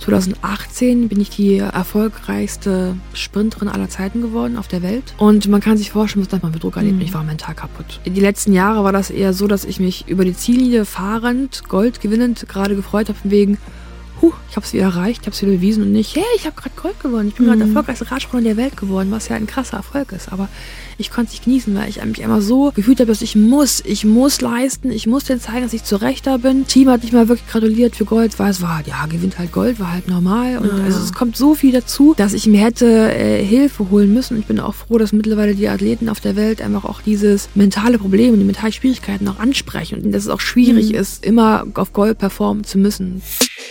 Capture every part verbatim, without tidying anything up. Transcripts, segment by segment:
zweitausendachtzehn bin ich die erfolgreichste Sprinterin aller Zeiten geworden auf der Welt. Und man kann sich vorstellen, was das man für Druck erlebt. Mhm. Ich war mental kaputt. Die letzten Jahre war das eher so, dass ich mich über die Ziellinie fahrend, Gold gewinnend, gerade gefreut habe, von wegen, huh, ich habe es wieder erreicht, ich habe es wieder bewiesen und nicht, hey, ich habe gerade Gold gewonnen. Ich bin mhm. gerade der erfolgreichste Radsportler der Welt geworden, was ja ein krasser Erfolg ist. Aber ich konnte es nicht genießen, weil ich mich immer so gefühlt habe, dass ich muss, ich muss leisten, ich muss denen zeigen, dass ich zurecht da bin. Team hat nicht mal wirklich gratuliert für Gold, weil es war, ja, gewinnt halt Gold, war halt normal. Und ja. also es kommt so viel dazu, dass ich mir hätte äh, Hilfe holen müssen. Und ich bin auch froh, dass mittlerweile die Athleten auf der Welt einfach auch dieses mentale Problem und die mentalen Schwierigkeiten auch ansprechen. Und dass es auch schwierig mhm. ist, immer auf Gold performen zu müssen.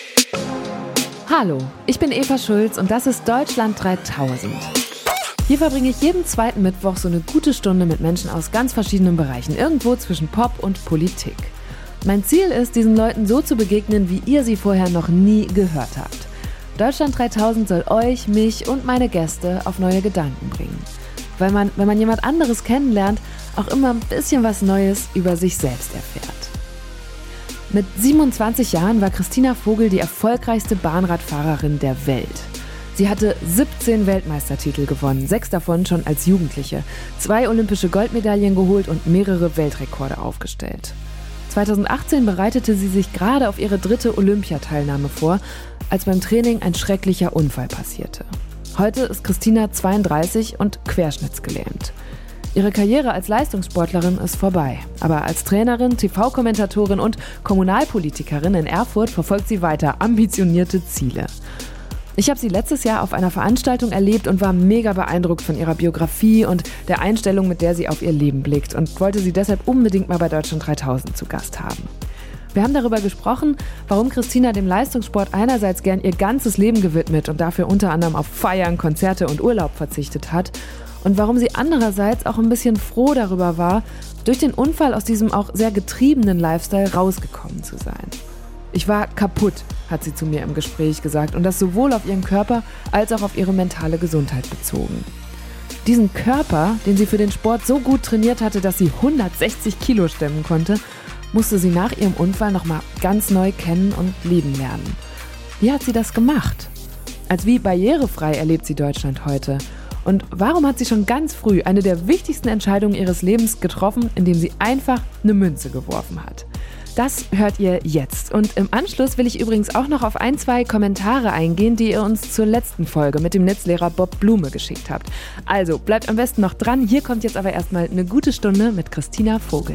Hallo, ich bin Eva Schulz und das ist Deutschland dreitausend. Hier verbringe ich jeden zweiten Mittwoch so eine gute Stunde mit Menschen aus ganz verschiedenen Bereichen, irgendwo zwischen Pop und Politik. Mein Ziel ist, diesen Leuten so zu begegnen, wie ihr sie vorher noch nie gehört habt. Deutschland dreitausend soll euch, mich und meine Gäste auf neue Gedanken bringen. Weil man, wenn man jemand anderes kennenlernt, auch immer ein bisschen was Neues über sich selbst erfährt. Mit siebenundzwanzig Jahren war Christina Vogel die erfolgreichste Bahnradfahrerin der Welt. Sie hatte siebzehn Weltmeistertitel gewonnen, sechs davon schon als Jugendliche, zwei olympische Goldmedaillen geholt und mehrere Weltrekorde aufgestellt. zweitausendachtzehn bereitete sie sich gerade auf ihre dritte Olympiateilnahme vor, als beim Training ein schrecklicher Unfall passierte. Heute ist Christina zweiunddreißig und querschnittsgelähmt. Ihre Karriere als Leistungssportlerin ist vorbei. Aber als Trainerin, T V-Kommentatorin und Kommunalpolitikerin in Erfurt verfolgt sie weiter ambitionierte Ziele. Ich habe sie letztes Jahr auf einer Veranstaltung erlebt und war mega beeindruckt von ihrer Biografie und der Einstellung, mit der sie auf ihr Leben blickt und wollte sie deshalb unbedingt mal bei Deutschland dreitausend zu Gast haben. Wir haben darüber gesprochen, warum Christina dem Leistungssport einerseits gern ihr ganzes Leben gewidmet und dafür unter anderem auf Feiern, Konzerte und Urlaub verzichtet hat und warum sie andererseits auch ein bisschen froh darüber war, durch den Unfall aus diesem auch sehr getriebenen Lifestyle rausgekommen zu sein. Ich war kaputt, hat sie zu mir im Gespräch gesagt, und das sowohl auf ihren Körper als auch auf ihre mentale Gesundheit bezogen. Diesen Körper, den sie für den Sport so gut trainiert hatte, dass sie hundertsechzig Kilo stemmen konnte, musste sie nach ihrem Unfall nochmal ganz neu kennen und lieben lernen. Wie hat sie das gemacht? Als wie barrierefrei erlebt sie Deutschland heute? Und warum hat sie schon ganz früh eine der wichtigsten Entscheidungen ihres Lebens getroffen, indem sie einfach eine Münze geworfen hat? Das hört ihr jetzt. Und im Anschluss will ich übrigens auch noch auf ein, zwei Kommentare eingehen, die ihr uns zur letzten Folge mit dem Netzlehrer Bob Blume geschickt habt. Also bleibt am besten noch dran. Hier kommt jetzt aber erstmal eine gute Stunde mit Christina Vogel.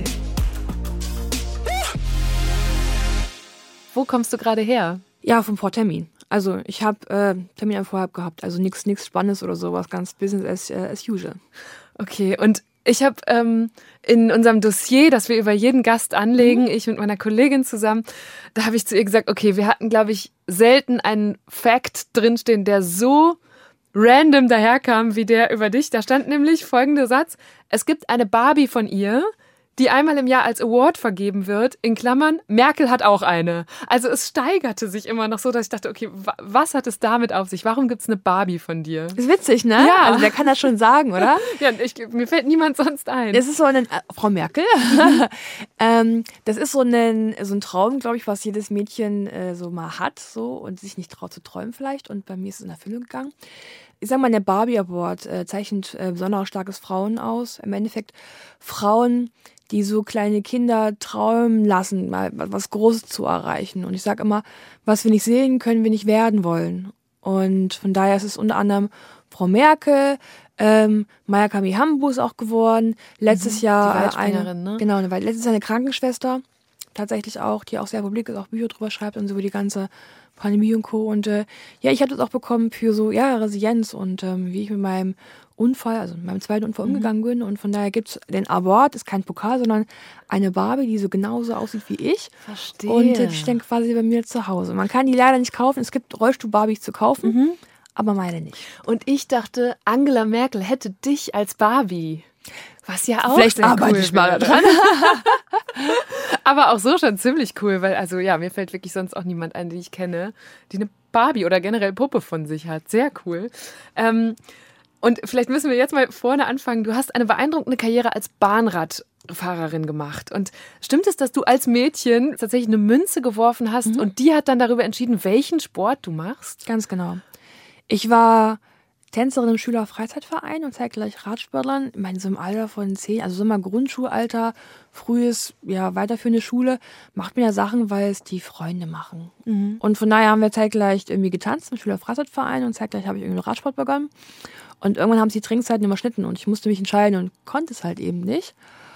Wo kommst du gerade her? Ja, vom Vortermin. Also ich habe äh, Termin am Vorab gehabt. Also nichts nichts Spannendes oder sowas. Ganz Business as, uh, as usual. Okay, und ich habe ähm, in unserem Dossier, das wir über jeden Gast anlegen, mhm. ich mit meiner Kollegin zusammen, da habe ich zu ihr gesagt, okay, wir hatten, glaube ich, selten einen Fact drinstehen, der so random daherkam wie der über dich. Da stand nämlich folgender Satz: Es gibt eine Barbie von ihr, die einmal im Jahr als Award vergeben wird, in Klammern, Merkel hat auch eine. Also es steigerte sich immer noch so, dass ich dachte, okay, wa- was hat es damit auf sich? Warum gibt es eine Barbie von dir? Ist witzig, ne? Ja. Also wer kann das schon sagen, oder? Ja, ich, mir fällt niemand sonst ein. Es ist so ein, äh, Frau Merkel, ähm, das ist so ein, so ein Traum, glaube ich, was jedes Mädchen äh, so mal hat so und sich nicht traut zu träumen vielleicht. Und bei mir ist es in Erfüllung gegangen. Ich sag mal, der Barbie Award äh, zeichnet äh, besonders starkes Frauen aus. Im Endeffekt Frauen, die so kleine Kinder träumen lassen, mal was Großes zu erreichen. Und ich sage immer, was wir nicht sehen, können wir nicht werden wollen. Und von daher ist es unter anderem Frau Merkel, ähm, Maya Kami Hambu ist auch geworden. Letztes mhm, Jahr die eine, ne? genau, eine, letztes Jahr eine Krankenschwester, tatsächlich auch, die auch sehr publik ist, auch Bücher drüber schreibt und so über die ganze Pandemie und Co. Und äh, ja, ich habe das auch bekommen für so, ja, Resilienz und ähm, wie ich mit meinem Unfall, also mit meinem zweiten Unfall mhm. umgegangen bin. Und von daher gibt's den Award, ist kein Pokal, sondern eine Barbie, die so genauso aussieht wie ich. Verstehe. Und äh, die steht quasi bei mir zu Hause. Man kann die leider nicht kaufen. Es gibt Rollstuhl-Barbies zu kaufen, mhm. aber meine nicht. Und ich dachte, Angela Merkel hätte dich als Barbie. Was ja auch Vielleicht sehr arbeite cool ich mal dran. Aber auch so schon ziemlich cool, weil also ja, mir fällt wirklich sonst auch niemand ein, den ich kenne, die eine Barbie oder generell Puppe von sich hat. Sehr cool. Ähm, und vielleicht müssen wir jetzt mal vorne anfangen. Du hast eine beeindruckende Karriere als Bahnrad Fahrerin gemacht. Und stimmt es, dass du als Mädchen tatsächlich eine Münze geworfen hast mhm. und die hat dann darüber entschieden, welchen Sport du machst? Ganz genau. Ich war Tänzerin im Schülerfreizeitverein und zeitgleich Radsportlern. Ich meine, so im Alter von zehn, also so mal Grundschulalter, frühes, ja, weiterführende Schule, macht man ja Sachen, weil es die Freunde machen. Mhm. Und von daher haben wir zeitgleich irgendwie getanzt im Schülerfreizeitverein und zeitgleich habe ich irgendwie Radsport begonnen. Und irgendwann haben sie die Trinkzeiten überschnitten und ich musste mich entscheiden und konnte es halt eben nicht.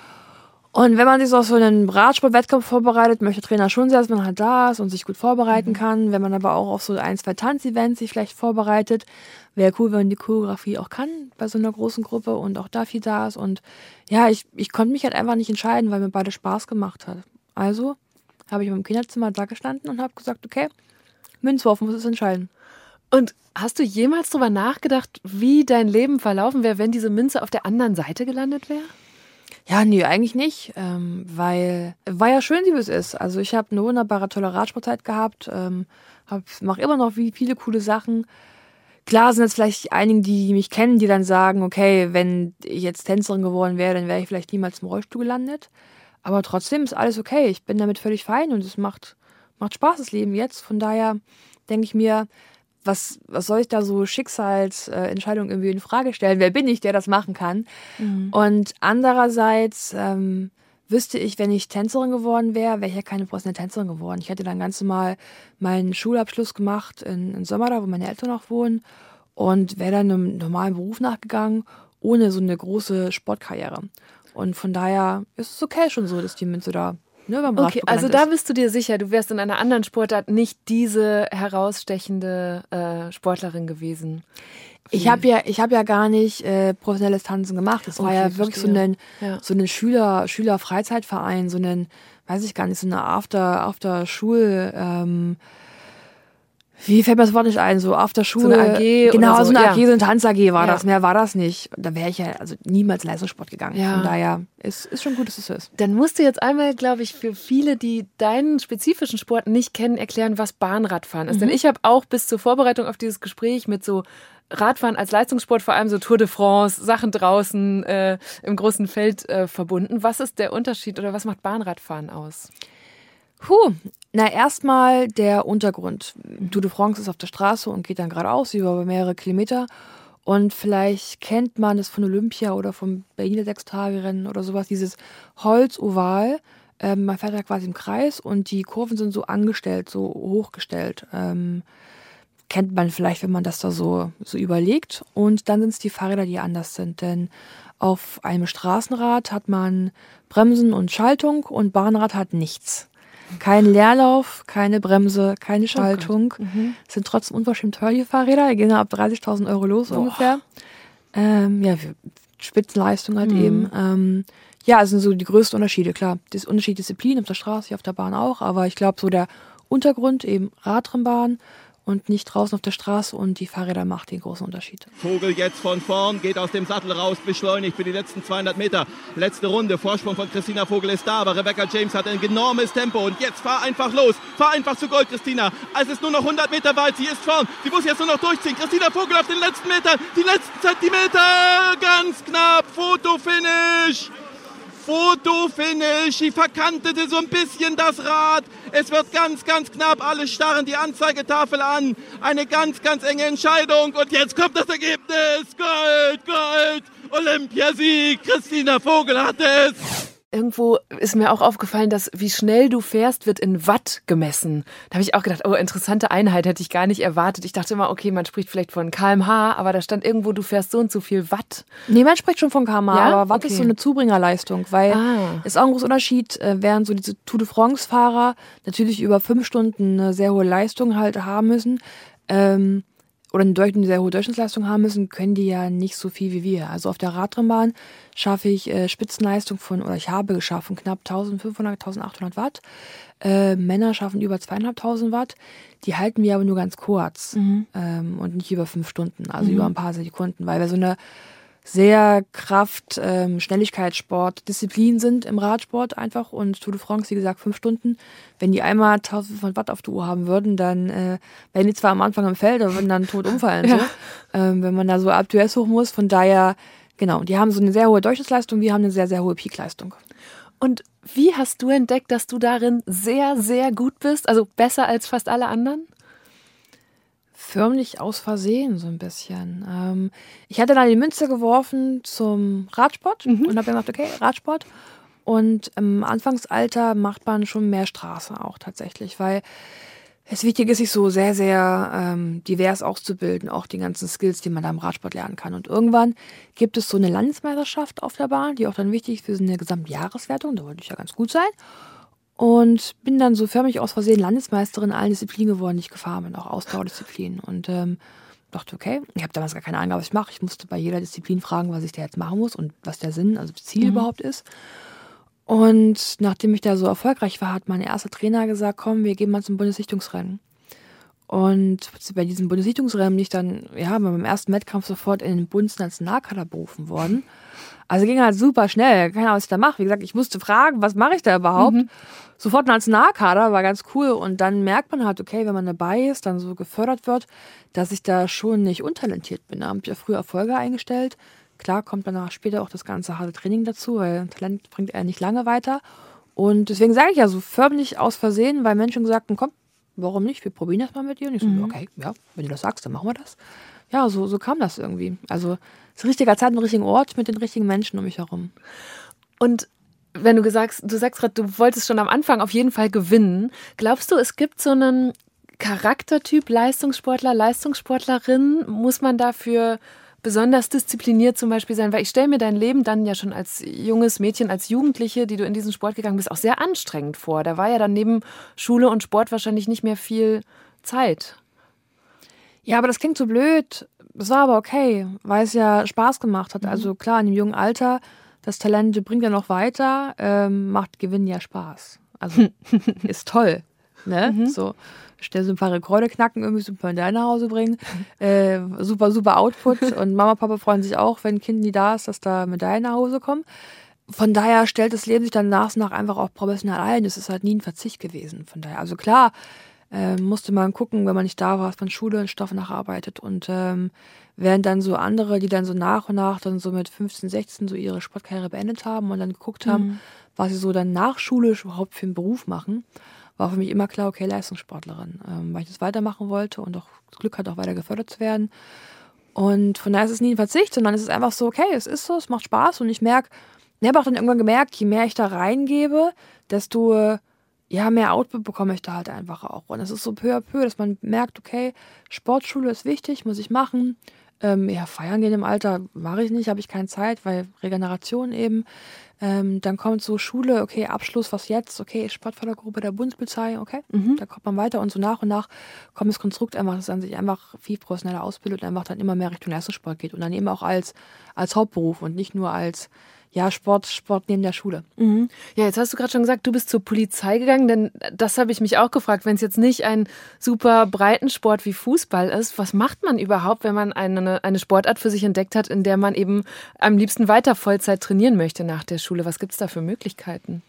Und wenn man sich so auf so einen Radsportwettkampf vorbereitet, möchte der Trainer schon sehr, dass man halt da ist und sich gut vorbereiten mhm. kann. Wenn man aber auch auf so ein, zwei Tanzevents sich vielleicht vorbereitet, wäre cool, wenn man die Choreografie auch kann bei so einer großen Gruppe und auch da viel da ist. Und ja, ich, ich konnte mich halt einfach nicht entscheiden, weil mir beide Spaß gemacht hat. Also habe ich im Kinderzimmer da gestanden und habe gesagt, okay, Münzwurf, muss es entscheiden. Und hast du jemals drüber nachgedacht, wie dein Leben verlaufen wäre, wenn diese Münze auf der anderen Seite gelandet wäre? Ja, nee, eigentlich nicht, ähm, weil war ja schön, wie es ist. Also ich habe eine wunderbare, tolle Radsportzeit gehabt, ähm, mache immer noch wie viele coole Sachen. Klar sind jetzt vielleicht einige, die mich kennen, die dann sagen, okay, wenn ich jetzt Tänzerin geworden wäre, dann wäre ich vielleicht niemals im Rollstuhl gelandet. Aber trotzdem ist alles okay. Ich bin damit völlig fein und es macht, macht Spaß, das Leben jetzt. Von daher denke ich mir, Was, was soll ich da so Schicksalsentscheidungen irgendwie in Frage stellen? Wer bin ich, der das machen kann? Mhm. Und andererseits ähm, wüsste ich, wenn ich Tänzerin geworden wäre, wäre ich ja keine professionelle Tänzerin geworden. Ich hätte dann ganz normal meinen Schulabschluss gemacht in, in Sömmerda, wo meine Eltern noch wohnen, und wäre dann einem normalen Beruf nachgegangen, ohne so eine große Sportkarriere. Und von daher ist es okay schon so, dass die Münze da... Ne, okay, also da bist du dir sicher, du wärst in einer anderen Sportart nicht diese herausstechende äh, Sportlerin gewesen. Ich habe ja, ich habe ja gar nicht äh, professionelles Tanzen gemacht. Das okay, war ja wirklich verstehe. so ein, ja. so ein Schüler, Schülerfreizeitverein, so ein, weiß ich gar nicht, so eine After, After Schul, ähm, wie fällt mir das Wort nicht ein? So After Schule. So eine A G Genau, oder so, so eine ja. A G, so eine Tanz-A G war ja. das. Mehr war das nicht. Da wäre ich ja also niemals Leistungssport gegangen. Ja. Von daher ist, ist schon gut, dass es so ist. Dann musst du jetzt einmal, glaube ich, für viele, die deinen spezifischen Sport nicht kennen, erklären, was Bahnradfahren ist. Mhm. Denn ich habe auch bis zur Vorbereitung auf dieses Gespräch mit so Radfahren als Leistungssport, vor allem so Tour de France, Sachen draußen äh, im großen Feld äh, verbunden. Was ist der Unterschied oder was macht Bahnradfahren aus? Puh, na erstmal der Untergrund. Tour de France ist auf der Straße und geht dann geradeaus über mehrere Kilometer. Und vielleicht kennt man es von Olympia oder vom Berliner Sechstagerennen oder sowas, dieses Holzoval. Ähm, man fährt da quasi im Kreis und die Kurven sind so angestellt, so hochgestellt. Ähm, kennt man vielleicht, wenn man das da so, so überlegt. Und dann sind es die Fahrräder, die anders sind. Denn auf einem Straßenrad hat man Bremsen und Schaltung und Bahnrad hat nichts. Kein Leerlauf, keine Bremse, keine Schaltung. Oh mhm. Sind trotzdem unverschämt teuer, die Fahrräder. Die gehen ab dreißigtausend Euro los Boah. ungefähr. Ähm, ja, für Spitzenleistung halt mhm. eben. Ähm, ja, es sind so die größten Unterschiede, klar. Das Unterschied Disziplin auf der Straße, auf der Bahn auch. Aber ich glaube, so der Untergrund, eben Radrennbahn und nicht draußen auf der Straße, und die Fahrräder macht den großen Unterschied. Vogel jetzt von vorn, geht aus dem Sattel raus, beschleunigt für die letzten zweihundert Meter. Letzte Runde, Vorsprung von Christina Vogel ist da, aber Rebecca James hat ein enormes Tempo und jetzt fahr einfach los, fahr einfach zu Gold, Christina. Es ist nur noch hundert Meter weit, sie ist vorn, sie muss jetzt nur noch durchziehen. Christina Vogel auf den letzten Metern, die letzten Zentimeter, ganz knapp, Fotofinish. Fotofinish, sie verkantete so ein bisschen das Rad. Es wird ganz, ganz knapp. Alle starren die Anzeigetafel an. Eine ganz, ganz enge Entscheidung. Und jetzt kommt das Ergebnis. Gold, Gold, Olympiasieg. Christina Vogel hat es. Irgendwo ist mir auch aufgefallen, dass wie schnell du fährst, wird in Watt gemessen. Da habe ich auch gedacht, oh, interessante Einheit, hätte ich gar nicht erwartet. Ich dachte immer, okay, man spricht vielleicht von Kilometer pro Stunde, aber da stand irgendwo, du fährst so und so viel Watt. Nee, man spricht schon von Kilometer pro Stunde, ja? aber Watt okay. ist so eine Zubringerleistung, weil ah. ist auch ein großer Unterschied, während so diese Tour de France-Fahrer natürlich über fünf Stunden eine sehr hohe Leistung halt haben müssen, ähm, oder eine sehr hohe Durchschnittsleistung haben müssen, können die ja nicht so viel wie wir. Also auf der Radrennbahn schaffe ich äh, Spitzenleistung von, oder ich habe geschaffen, knapp eintausendfünfhundert, eintausendachthundert Watt. Äh, Männer schaffen über zweitausendfünfhund Watt. Die halten wir aber nur ganz kurz mhm. ähm, und nicht über fünf Stunden, also mhm. über ein paar Sekunden, weil wir so eine sehr Kraft-, ähm, Schnelligkeitssport, Disziplin sind im Radsport einfach, und Tour de France, wie gesagt, fünf Stunden. Wenn die einmal eintausendfünfhundert Watt auf die Uhr haben würden, dann äh, wären die zwar am Anfang im Feld, aber würden dann tot umfallen. ja. so. ähm, wenn man da so ab hoch muss, von daher Genau, die haben so eine sehr hohe Durchschnittsleistung, wir haben eine sehr, sehr hohe Peakleistung. Und wie hast du entdeckt, dass du darin sehr, sehr gut bist? Also besser als fast alle anderen? Förmlich aus Versehen so ein bisschen. Ähm, ich hatte dann die Münze geworfen zum Radsport mhm. und habe gedacht, okay, Radsport. Und im Anfangsalter macht man schon mehr Straße auch tatsächlich, weil es wichtig ist, sich so sehr, sehr ähm, divers auszubilden, auch die ganzen Skills, die man da im Radsport lernen kann. Und irgendwann gibt es so eine Landesmeisterschaft auf der Bahn, die auch dann wichtig ist für so eine Gesamtjahreswertung. Da wollte ich ja ganz gut sein. Und bin dann so förmlich aus Versehen Landesmeisterin in allen Disziplinen geworden, die ich gefahren bin, auch Ausdauerdisziplinen. Und ähm, dachte, okay, ich habe damals gar keine Ahnung, was ich mache. Ich musste bei jeder Disziplin fragen, was ich da jetzt machen muss und was der Sinn, also das Ziel mhm. überhaupt ist. Und nachdem ich da so erfolgreich war, hat mein erster Trainer gesagt, komm, wir gehen mal zum Bundessichtungsrennen. Und bei diesem Bundessichtungsrennen bin ich dann, ja, beim ersten Wettkampf sofort in den Bundesnationalkader berufen worden. Also ging halt super schnell, keine Ahnung, was ich da mache. Wie gesagt, ich musste fragen, was mache ich da überhaupt? Mhm. Sofort Nationalkader, war ganz cool. Und dann merkt man halt, okay, wenn man dabei ist, dann so gefördert wird, dass ich da schon nicht untalentiert bin. Da habe ich ja früher Erfolge eingestellt. Klar kommt danach später auch das ganze harte Training dazu, weil Talent bringt er nicht lange weiter. Und deswegen sage ich ja so förmlich aus Versehen, weil Menschen gesagt haben, komm, warum nicht, wir probieren das mal mit dir. Und ich so, mhm. okay, ja, wenn du das sagst, dann machen wir das. Ja, so, so kam das irgendwie. Also zur richtigen Zeit, am richtigen Ort mit den richtigen Menschen um mich herum. Und wenn du gesagt, du sagst gerade, du wolltest schon am Anfang auf jeden Fall gewinnen. Glaubst du, es gibt so einen Charaktertyp Leistungssportler, Leistungssportlerin? Muss man dafür besonders diszipliniert zum Beispiel sein? Weil ich stelle mir dein Leben dann ja schon als junges Mädchen, als Jugendliche, die du in diesen Sport gegangen bist, auch sehr anstrengend vor. Da war ja dann neben Schule und Sport wahrscheinlich nicht mehr viel Zeit. Ja, aber das klingt so blöd. Das war aber okay, weil es ja Spaß gemacht hat. Mhm. Also klar, in dem jungen Alter, das Talent bringt ja noch weiter, ähm, macht Gewinnen ja Spaß. Also ist toll. Ne? Mhm. So, schnell so ein paar Rekorde knacken, irgendwie super in dein nach Hause bringen. Äh, super, super Output. Und Mama, Papa freuen sich auch, wenn ein Kind nie da ist, dass da Medaillen nach Hause kommen. Von daher stellt das Leben sich dann nach und nach einfach auch professionell ein. Es ist halt nie ein Verzicht gewesen. Von daher, also klar, äh, musste man gucken, wenn man nicht da war, was man Schule und Stoff nacharbeitet. Und ähm, während dann so andere, die dann so nach und nach dann so mit fünfzehn, sechzehn so ihre Sportkarriere beendet haben und dann geguckt haben, mhm. was sie so dann nachschulisch überhaupt für einen Beruf machen, war für mich immer klar, okay, Leistungssportlerin, ähm, weil ich das weitermachen wollte und auch das Glück hatte, auch weiter gefördert zu werden. Und von daher ist es nie ein Verzicht, sondern es ist einfach so, okay, es ist so, es macht Spaß und ich merke, ich habe auch dann irgendwann gemerkt, je mehr ich da reingebe, desto ja, mehr Output bekomme ich da halt einfach auch. Und es ist so peu à peu, dass man merkt, okay, Sportschule ist wichtig, muss ich machen. Ähm, ja, feiern gehen im Alter mache ich nicht, habe ich keine Zeit, weil Regeneration eben. Ähm, dann kommt so Schule, okay, Abschluss, was jetzt? Okay, Sportfördergruppe der Bundespolizei, okay, mhm. da kommt man weiter und so nach und nach kommt das Konstrukt einfach, dass man sich einfach viel professioneller ausbildet und einfach dann immer mehr Richtung Leistungssport geht und dann eben auch als, als Hauptberuf und nicht nur als ja, Sport, Sport neben der Schule. Mhm. Ja, jetzt hast du gerade schon gesagt, du bist zur Polizei gegangen, denn das habe ich mich auch gefragt, wenn es jetzt nicht ein super Breitensport wie Fußball ist, was macht man überhaupt, wenn man eine, eine Sportart für sich entdeckt hat, in der man eben am liebsten weiter Vollzeit trainieren möchte nach der Schule? Was gibt es da für Möglichkeiten?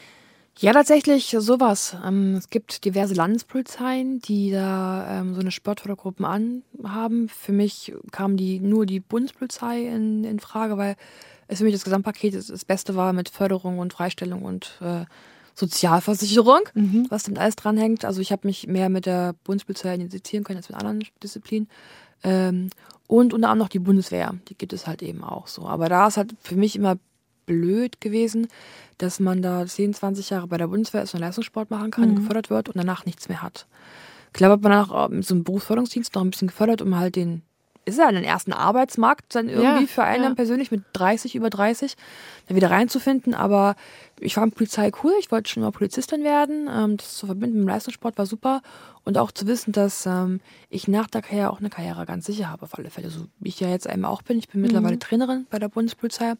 Ja, tatsächlich sowas. Ähm, es gibt diverse Landespolizeien, die da ähm, so eine Sportfördergruppen anhaben. Für mich kam die nur die Bundespolizei in, in Frage, weil es für mich das Gesamtpaket das, das Beste war mit Förderung und Freistellung und äh, Sozialversicherung, mhm. was damit alles dranhängt. Also ich habe mich mehr mit der Bundespolizei identifizieren können als mit anderen Disziplinen. Ähm, und unter anderem noch die Bundeswehr, die gibt es halt eben auch so. Aber da ist halt für mich immer blöd gewesen, dass man da zehn, zwanzig Jahre bei der Bundeswehr ist und Leistungssport machen kann, mhm. gefördert wird und danach nichts mehr hat. Klar wird man danach mit so einem Berufsförderungsdienst noch ein bisschen gefördert, um halt den ist ja den ersten Arbeitsmarkt dann irgendwie ja, für einen ja. persönlich mit dreißig, über dreißig, da wieder reinzufinden. Aber ich fand Polizei cool, ich wollte schon mal Polizistin werden. Ähm, das zu verbinden mit dem Leistungssport war super. Und auch zu wissen, dass ähm, ich nach der Karriere auch eine Karriere ganz sicher habe, auf alle Fälle. So wie ich ja jetzt eben auch bin. Ich bin mhm. mittlerweile Trainerin bei der Bundespolizei.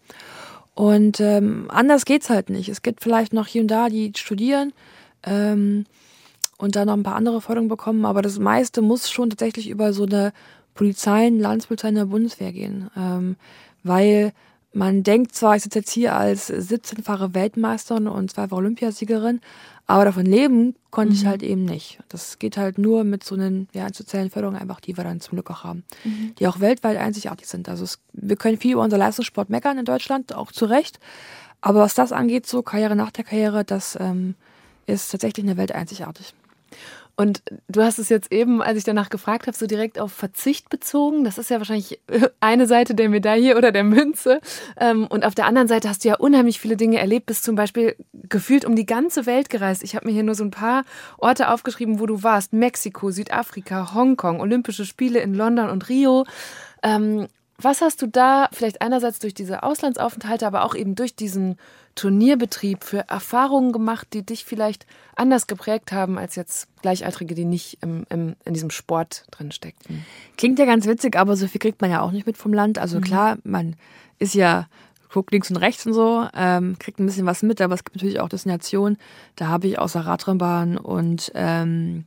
Und ähm, anders geht's halt nicht. Es gibt vielleicht noch hier und da, die studieren ähm, und dann noch ein paar andere Förderungen bekommen. Aber das meiste muss schon tatsächlich über so eine Polizeien, Landespolizeien der Bundeswehr gehen, ähm, weil man denkt zwar, ich sitze jetzt hier als siebzehnfache Weltmeisterin und zweifache Olympiasiegerin, aber davon leben konnte mhm. ich halt eben nicht. Das geht halt nur mit so einer ja, sozialen Förderung einfach, die wir dann zum Glück auch haben, mhm. die auch weltweit einzigartig sind. Also es, wir können viel über unser Leistungssport meckern in Deutschland, auch zu Recht. Aber was das angeht, so Karriere nach der Karriere, das ähm, ist tatsächlich in der Welt einzigartig. Und du hast es jetzt eben, als ich danach gefragt habe, so direkt auf Verzicht bezogen. Das ist ja wahrscheinlich eine Seite der Medaille oder der Münze. Und auf der anderen Seite hast du ja unheimlich viele Dinge erlebt, bist zum Beispiel gefühlt um die ganze Welt gereist. Ich habe mir hier nur so ein paar Orte aufgeschrieben, wo du warst. Mexiko, Südafrika, Hongkong, Olympische Spiele in London und Rio. Was hast du da vielleicht einerseits durch diese Auslandsaufenthalte, aber auch eben durch diesen Turnierbetrieb für Erfahrungen gemacht, die dich vielleicht anders geprägt haben als jetzt Gleichaltrige, die nicht im, im, in diesem Sport drin steckten? Klingt ja ganz witzig, aber so viel kriegt man ja auch nicht mit vom Land. Also mhm. klar, man ist ja, guckt links und rechts und so, ähm, kriegt ein bisschen was mit, aber es gibt natürlich auch Destinationen, da habe ich außer Radrennbahn und ähm,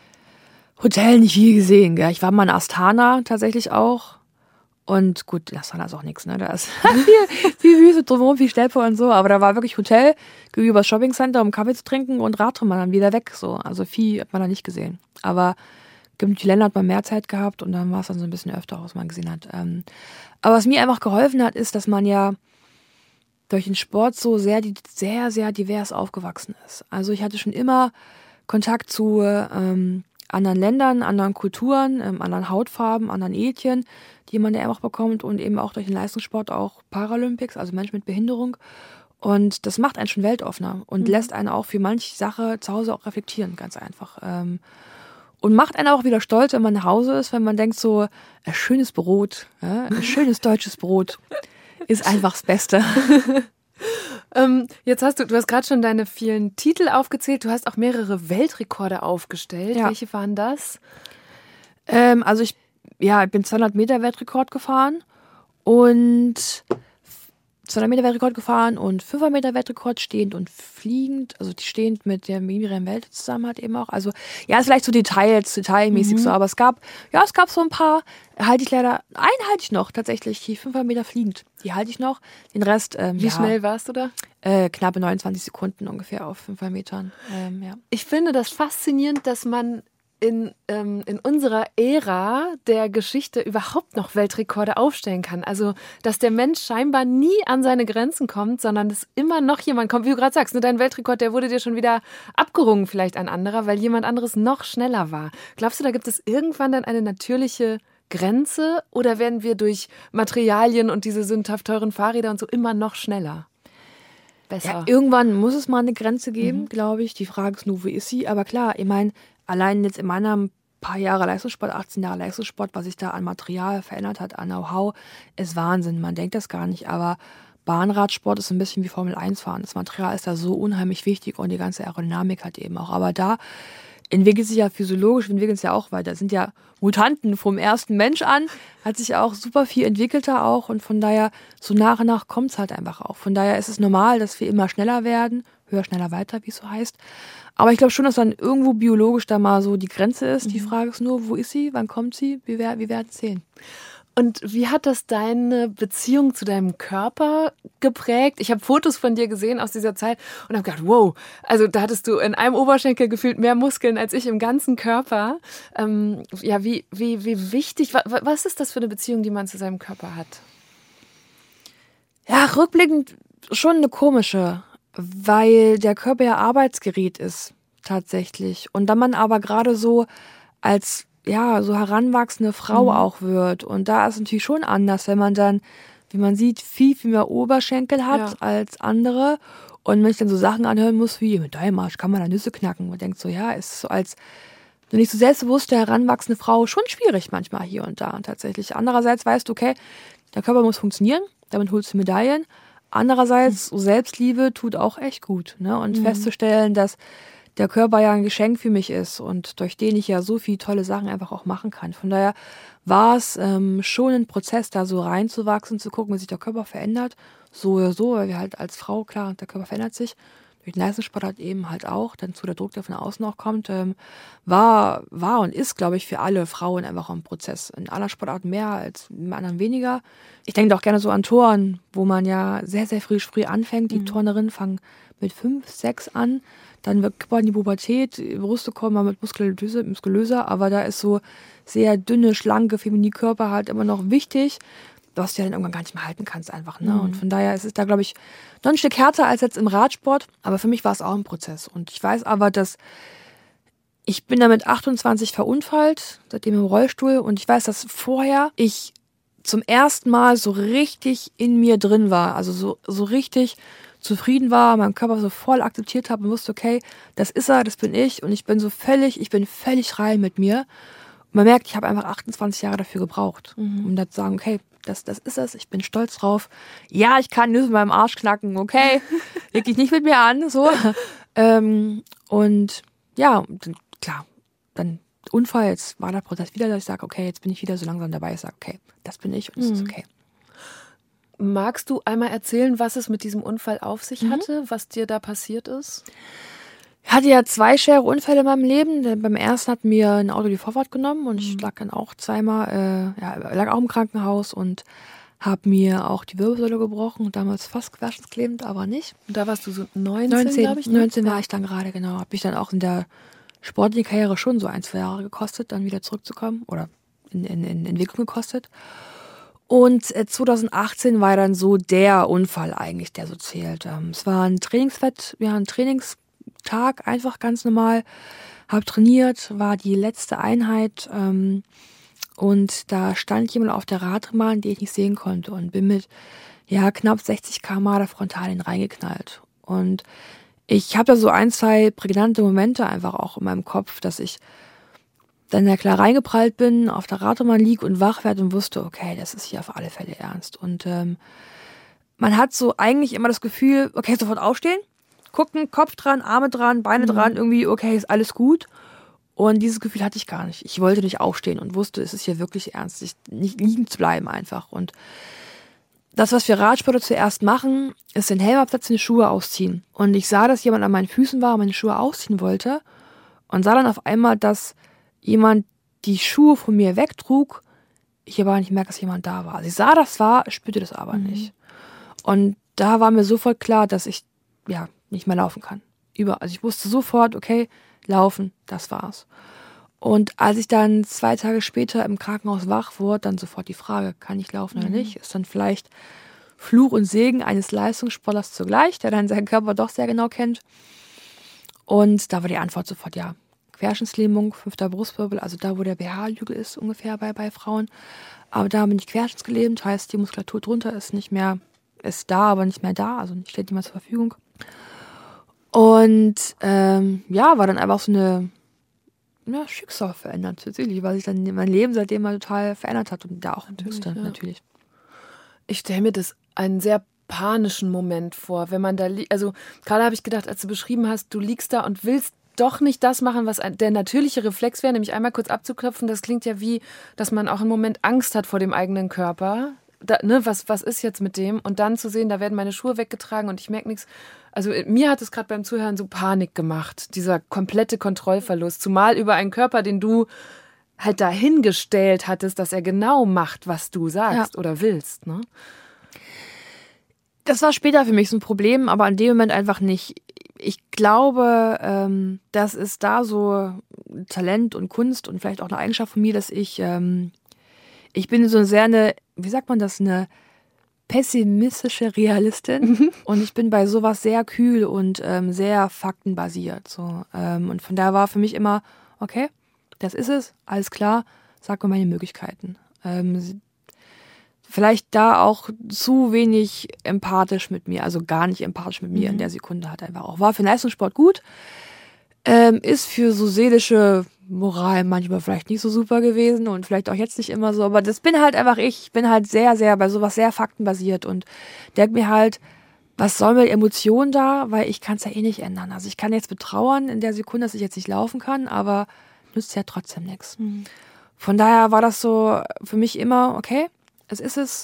Hotel nicht viel gesehen. Gell? Ich war mal in Astana tatsächlich auch. Und gut, Astana ist auch nichts, ne? Da ist viel, viel Wüste drumherum, viel Steppe und so. Aber da war wirklich Hotel gegenüber das Shoppingcenter, um Kaffee zu trinken und Radrennbahn dann wieder weg. So. Also viel hat man da nicht gesehen. Aber die Länder hat man mehr Zeit gehabt und dann war es dann so ein bisschen öfter, was man gesehen hat. Ähm, aber was mir einfach geholfen hat, ist, dass man ja durch den Sport so sehr, sehr, sehr divers aufgewachsen ist. Also ich hatte schon immer Kontakt zu ähm, anderen Ländern, anderen Kulturen, ähm, anderen Hautfarben, anderen Ethnien, die man ja auch bekommt und eben auch durch den Leistungssport auch Paralympics, also Menschen mit Behinderung. Und das macht einen schon weltoffener und mhm. lässt einen auch für manche Sache zu Hause auch reflektieren, ganz einfach. Ähm, und macht einen auch wieder stolz, wenn man nach Hause ist, wenn man denkt so, ein schönes Brot, ja, ein schönes deutsches Brot ist einfach das Beste. Ähm, jetzt hast du, du hast gerade schon deine vielen Titel aufgezählt. Du hast auch mehrere Weltrekorde aufgestellt. Ja. Welche waren das? Ähm, also ich, ja, ich bin zweihundert Meter Weltrekord gefahren und zweihundert Meter Weltrekord gefahren und fünfhundert Meter Weltrekord stehend und fliegend, also stehend mit der Miriam Welt zusammen halt eben auch. Also ja, ist vielleicht so Details, detailmäßig mhm. so, aber es gab, ja, es gab so ein paar, halte ich leider, einen halte ich noch tatsächlich, die fünfhundert Meter fliegend, die halte ich noch. Den Rest, ähm, Wie ja, schnell warst du da? Äh, knappe neunundzwanzig Sekunden ungefähr auf fünfhundert Metern. Ähm, ja. Ich finde das faszinierend, dass man in, ähm, in unserer Ära der Geschichte überhaupt noch Weltrekorde aufstellen kann. Also, dass der Mensch scheinbar nie an seine Grenzen kommt, sondern dass immer noch jemand kommt, wie du gerade sagst, ne, dein Weltrekord, der wurde dir schon wieder abgerungen, vielleicht ein anderer, weil jemand anderes noch schneller war. Glaubst du, da gibt es irgendwann dann eine natürliche Grenze oder werden wir durch Materialien und diese sündhaft teuren Fahrräder und so immer noch schneller? Besser. Ja, irgendwann muss es mal eine Grenze geben, mhm. glaube ich. Die Frage ist nur, wo ist sie? Aber klar, ich meine, allein jetzt in meiner paar Jahre Leistungssport, achtzehn Jahre Leistungssport, was sich da an Material verändert hat, an Know-how, ist Wahnsinn. Man denkt das gar nicht, aber Bahnradsport ist ein bisschen wie Formel eins fahren. Das Material ist da so unheimlich wichtig und die ganze Aerodynamik hat eben auch. Aber da entwickelt sich ja physiologisch, entwickelt es ja auch weiter. Das sind ja Mutanten vom ersten Mensch an, hat sich auch super viel entwickelt da auch und von daher, so nach und nach kommt es halt einfach auch. Von daher ist es normal, dass wir immer schneller werden, höher, schneller, weiter, wie es so heißt. Aber ich glaube schon, dass dann irgendwo biologisch da mal so die Grenze ist. Mhm. Die Frage ist nur, wo ist sie, wann kommt sie, wir, wir werden es sehen. Und wie hat das deine Beziehung zu deinem Körper geprägt? Ich habe Fotos von dir gesehen aus dieser Zeit und habe gedacht, wow, also da hattest du in einem Oberschenkel gefühlt mehr Muskeln als ich im ganzen Körper. Ähm, ja, wie, wie, wie wichtig, wa, was ist das für eine Beziehung, die man zu seinem Körper hat? Ja, rückblickend schon eine komische, weil der Körper ja Arbeitsgerät ist, tatsächlich. Und dann man aber gerade so als ja, so heranwachsende Frau mhm. auch wird. Und da ist es natürlich schon anders, wenn man dann, wie man sieht, viel, viel mehr Oberschenkel hat ja. als andere. Und wenn ich dann so Sachen anhören muss, wie mit deinem Arsch kann man da Nüsse knacken. Man denkt so, ja, ist so als eine nicht so selbstbewusste, heranwachsende Frau schon schwierig manchmal hier und da tatsächlich. Andererseits weißt du, okay, der Körper muss funktionieren, damit holst du Medaillen. Andererseits, so Selbstliebe tut auch echt gut. Ne? Und mhm. festzustellen, dass der Körper ja ein Geschenk für mich ist und durch den ich ja so viele tolle Sachen einfach auch machen kann. Von daher war es ähm, schon ein Prozess, da so reinzuwachsen, zu gucken, wie sich der Körper verändert. So oder so, weil wir halt als Frau, klar, der Körper verändert sich durch den Leistungssport halt eben halt auch, dann zu der Druck, der von außen auch kommt, ähm, war, war und ist, glaube ich, für alle Frauen einfach ein Prozess. In aller Sportarten mehr, als in anderen weniger. Ich denke auch gerne so an Touren, wo man ja sehr, sehr früh, früh anfängt. Die mhm. Turnerinnen fangen mit fünf, sechs an, dann wird die Pubertät, die Brüste kommen mal mit muskulöser, muskulöser, aber da ist so sehr dünne, schlanke, feminine Körper halt immer noch wichtig, was du ja dann irgendwann gar nicht mehr halten kannst einfach. Ne? Mhm. Und von daher ist es da, glaube ich, noch ein Stück härter als jetzt im Radsport, aber für mich war es auch ein Prozess. Und ich weiß aber, dass ich bin da mit achtundzwanzig verunfallt, seitdem im Rollstuhl, und ich weiß, dass vorher ich zum ersten Mal so richtig in mir drin war, also so, so richtig zufrieden war, meinen Körper so voll akzeptiert habe und wusste, okay, das ist er, das bin ich, und ich bin so völlig, ich bin völlig rein mit mir. Und man merkt, ich habe einfach achtundzwanzig Jahre dafür gebraucht, mhm. um da zu sagen, okay, das, das ist es, ich bin stolz drauf. Ja, ich kann Nüsse mit meinem Arsch knacken, okay, leg dich nicht mit mir an, so. ähm, und ja, klar, dann Unfall, jetzt war der Prozess wieder, dass ich sage, okay, jetzt bin ich wieder so langsam dabei, ich sage, okay, das bin ich und es mhm. ist okay. Magst du einmal erzählen, was es mit diesem Unfall auf sich mhm. hatte, was dir da passiert ist? Ich hatte ja zwei schwere Unfälle in meinem Leben. Denn beim ersten hat mir ein Auto die Vorfahrt genommen und mhm. ich lag dann auch zweimal, äh, ja, lag auch im Krankenhaus und habe mir auch die Wirbelsäule gebrochen. Damals fast querschnittsgelähmt, aber nicht. Und da warst du so neunzehn, glaube ich? Ne? neunzehn war ich dann gerade, genau. Habe ich dann auch in der sportlichen Karriere schon so ein, zwei Jahre gekostet, dann wieder zurückzukommen oder in, in, in Entwicklung gekostet. Und zwanzig achtzehn war dann so der Unfall eigentlich, der so zählt. Es war ein Trainingsfett, ja, ein Trainingstag, einfach ganz normal. Hab trainiert, war die letzte Einheit ähm, und da stand jemand auf der Radrennbahn, den ich nicht sehen konnte, und bin mit ja knapp sechzig Kilometer pro Stunde da frontal in reingeknallt. Und ich habe da so ein, zwei prägnante Momente einfach auch in meinem Kopf, dass ich dann ja klar reingeprallt bin, auf der Radrennbahn lieg und wach werde und wusste, okay, das ist hier auf alle Fälle ernst. Und ähm, man hat so eigentlich immer das Gefühl, okay, sofort aufstehen, gucken, Kopf dran, Arme dran, Beine mhm. dran, irgendwie, okay, ist alles gut. Und dieses Gefühl hatte ich gar nicht. Ich wollte nicht aufstehen und wusste, es ist hier wirklich ernst, ich, nicht liegen zu bleiben einfach. Und das, was wir Radsportler zuerst machen, ist den Helm absetzen, die Schuhe ausziehen. Und ich sah, dass jemand an meinen Füßen war und meine Schuhe ausziehen wollte und sah dann auf einmal, dass jemand die Schuhe von mir wegtrug, ich aber nicht merke, dass jemand da war. Also ich sah, das war, spürte das aber mhm. nicht. Und da war mir sofort klar, dass ich ja nicht mehr laufen kann. Über, also ich wusste sofort, okay, laufen, das war's. Und als ich dann zwei Tage später im Krankenhaus wach wurde, dann sofort die Frage, kann ich laufen mhm. oder nicht? Ist dann vielleicht Fluch und Segen eines Leistungssportlers zugleich, der dann seinen Körper doch sehr genau kennt. Und da war die Antwort sofort ja. Querschnittslähmung, fünfter Brustwirbel, also da, wo der B H-Hügel ist ungefähr bei, bei Frauen. Aber da bin ich querschnittsgelähmt, heißt, die Muskulatur drunter ist nicht mehr, ist da, aber nicht mehr da, also steht nicht mehr zur Verfügung. Und ähm, ja, war dann einfach so eine ja, Schicksal verändert, tatsächlich, weil sich dann mein Leben seitdem mal total verändert hat und da auch natürlich, musste, ja. natürlich. Ich stelle mir das einen sehr panischen Moment vor, wenn man da liegt. Also gerade habe ich gedacht, als du beschrieben hast, du liegst da und willst doch nicht das machen, was der natürliche Reflex wäre, nämlich einmal kurz abzuklopfen. Das klingt ja wie, dass man auch einen Moment Angst hat vor dem eigenen Körper. Da, ne, was, was ist jetzt mit dem? Und dann zu sehen, da werden meine Schuhe weggetragen und ich merke nichts. Also mir hat es gerade beim Zuhören so Panik gemacht, dieser komplette Kontrollverlust. Zumal über einen Körper, den du halt dahingestellt hattest, dass er genau macht, was du sagst ja. oder willst. Ne? Das war später für mich so ein Problem, aber an dem Moment einfach nicht. Ich glaube, ähm, das ist da so Talent und Kunst und vielleicht auch eine Eigenschaft von mir, dass ich, ähm, ich bin so sehr eine, wie sagt man das, eine pessimistische Realistin mhm. und ich bin bei sowas sehr kühl und ähm, sehr faktenbasiert. So. Ähm, und von daher war für mich immer, okay, das ist es, alles klar, sag mir meine Möglichkeiten. Ähm, Vielleicht da auch zu wenig empathisch mit mir, also gar nicht empathisch mit mir mhm. in der Sekunde hat einfach auch. War für den Leistungssport gut, ähm, ist für so seelische Moral manchmal vielleicht nicht so super gewesen und vielleicht auch jetzt nicht immer so, aber das bin halt einfach ich. Ich bin halt sehr, sehr bei sowas sehr faktenbasiert und denke mir halt, was soll mit Emotionen da, weil ich kann es ja eh nicht ändern. Also ich kann jetzt betrauern in der Sekunde, dass ich jetzt nicht laufen kann, aber nützt ja trotzdem nichts. Mhm. Von daher war das so für mich immer, okay, es ist es,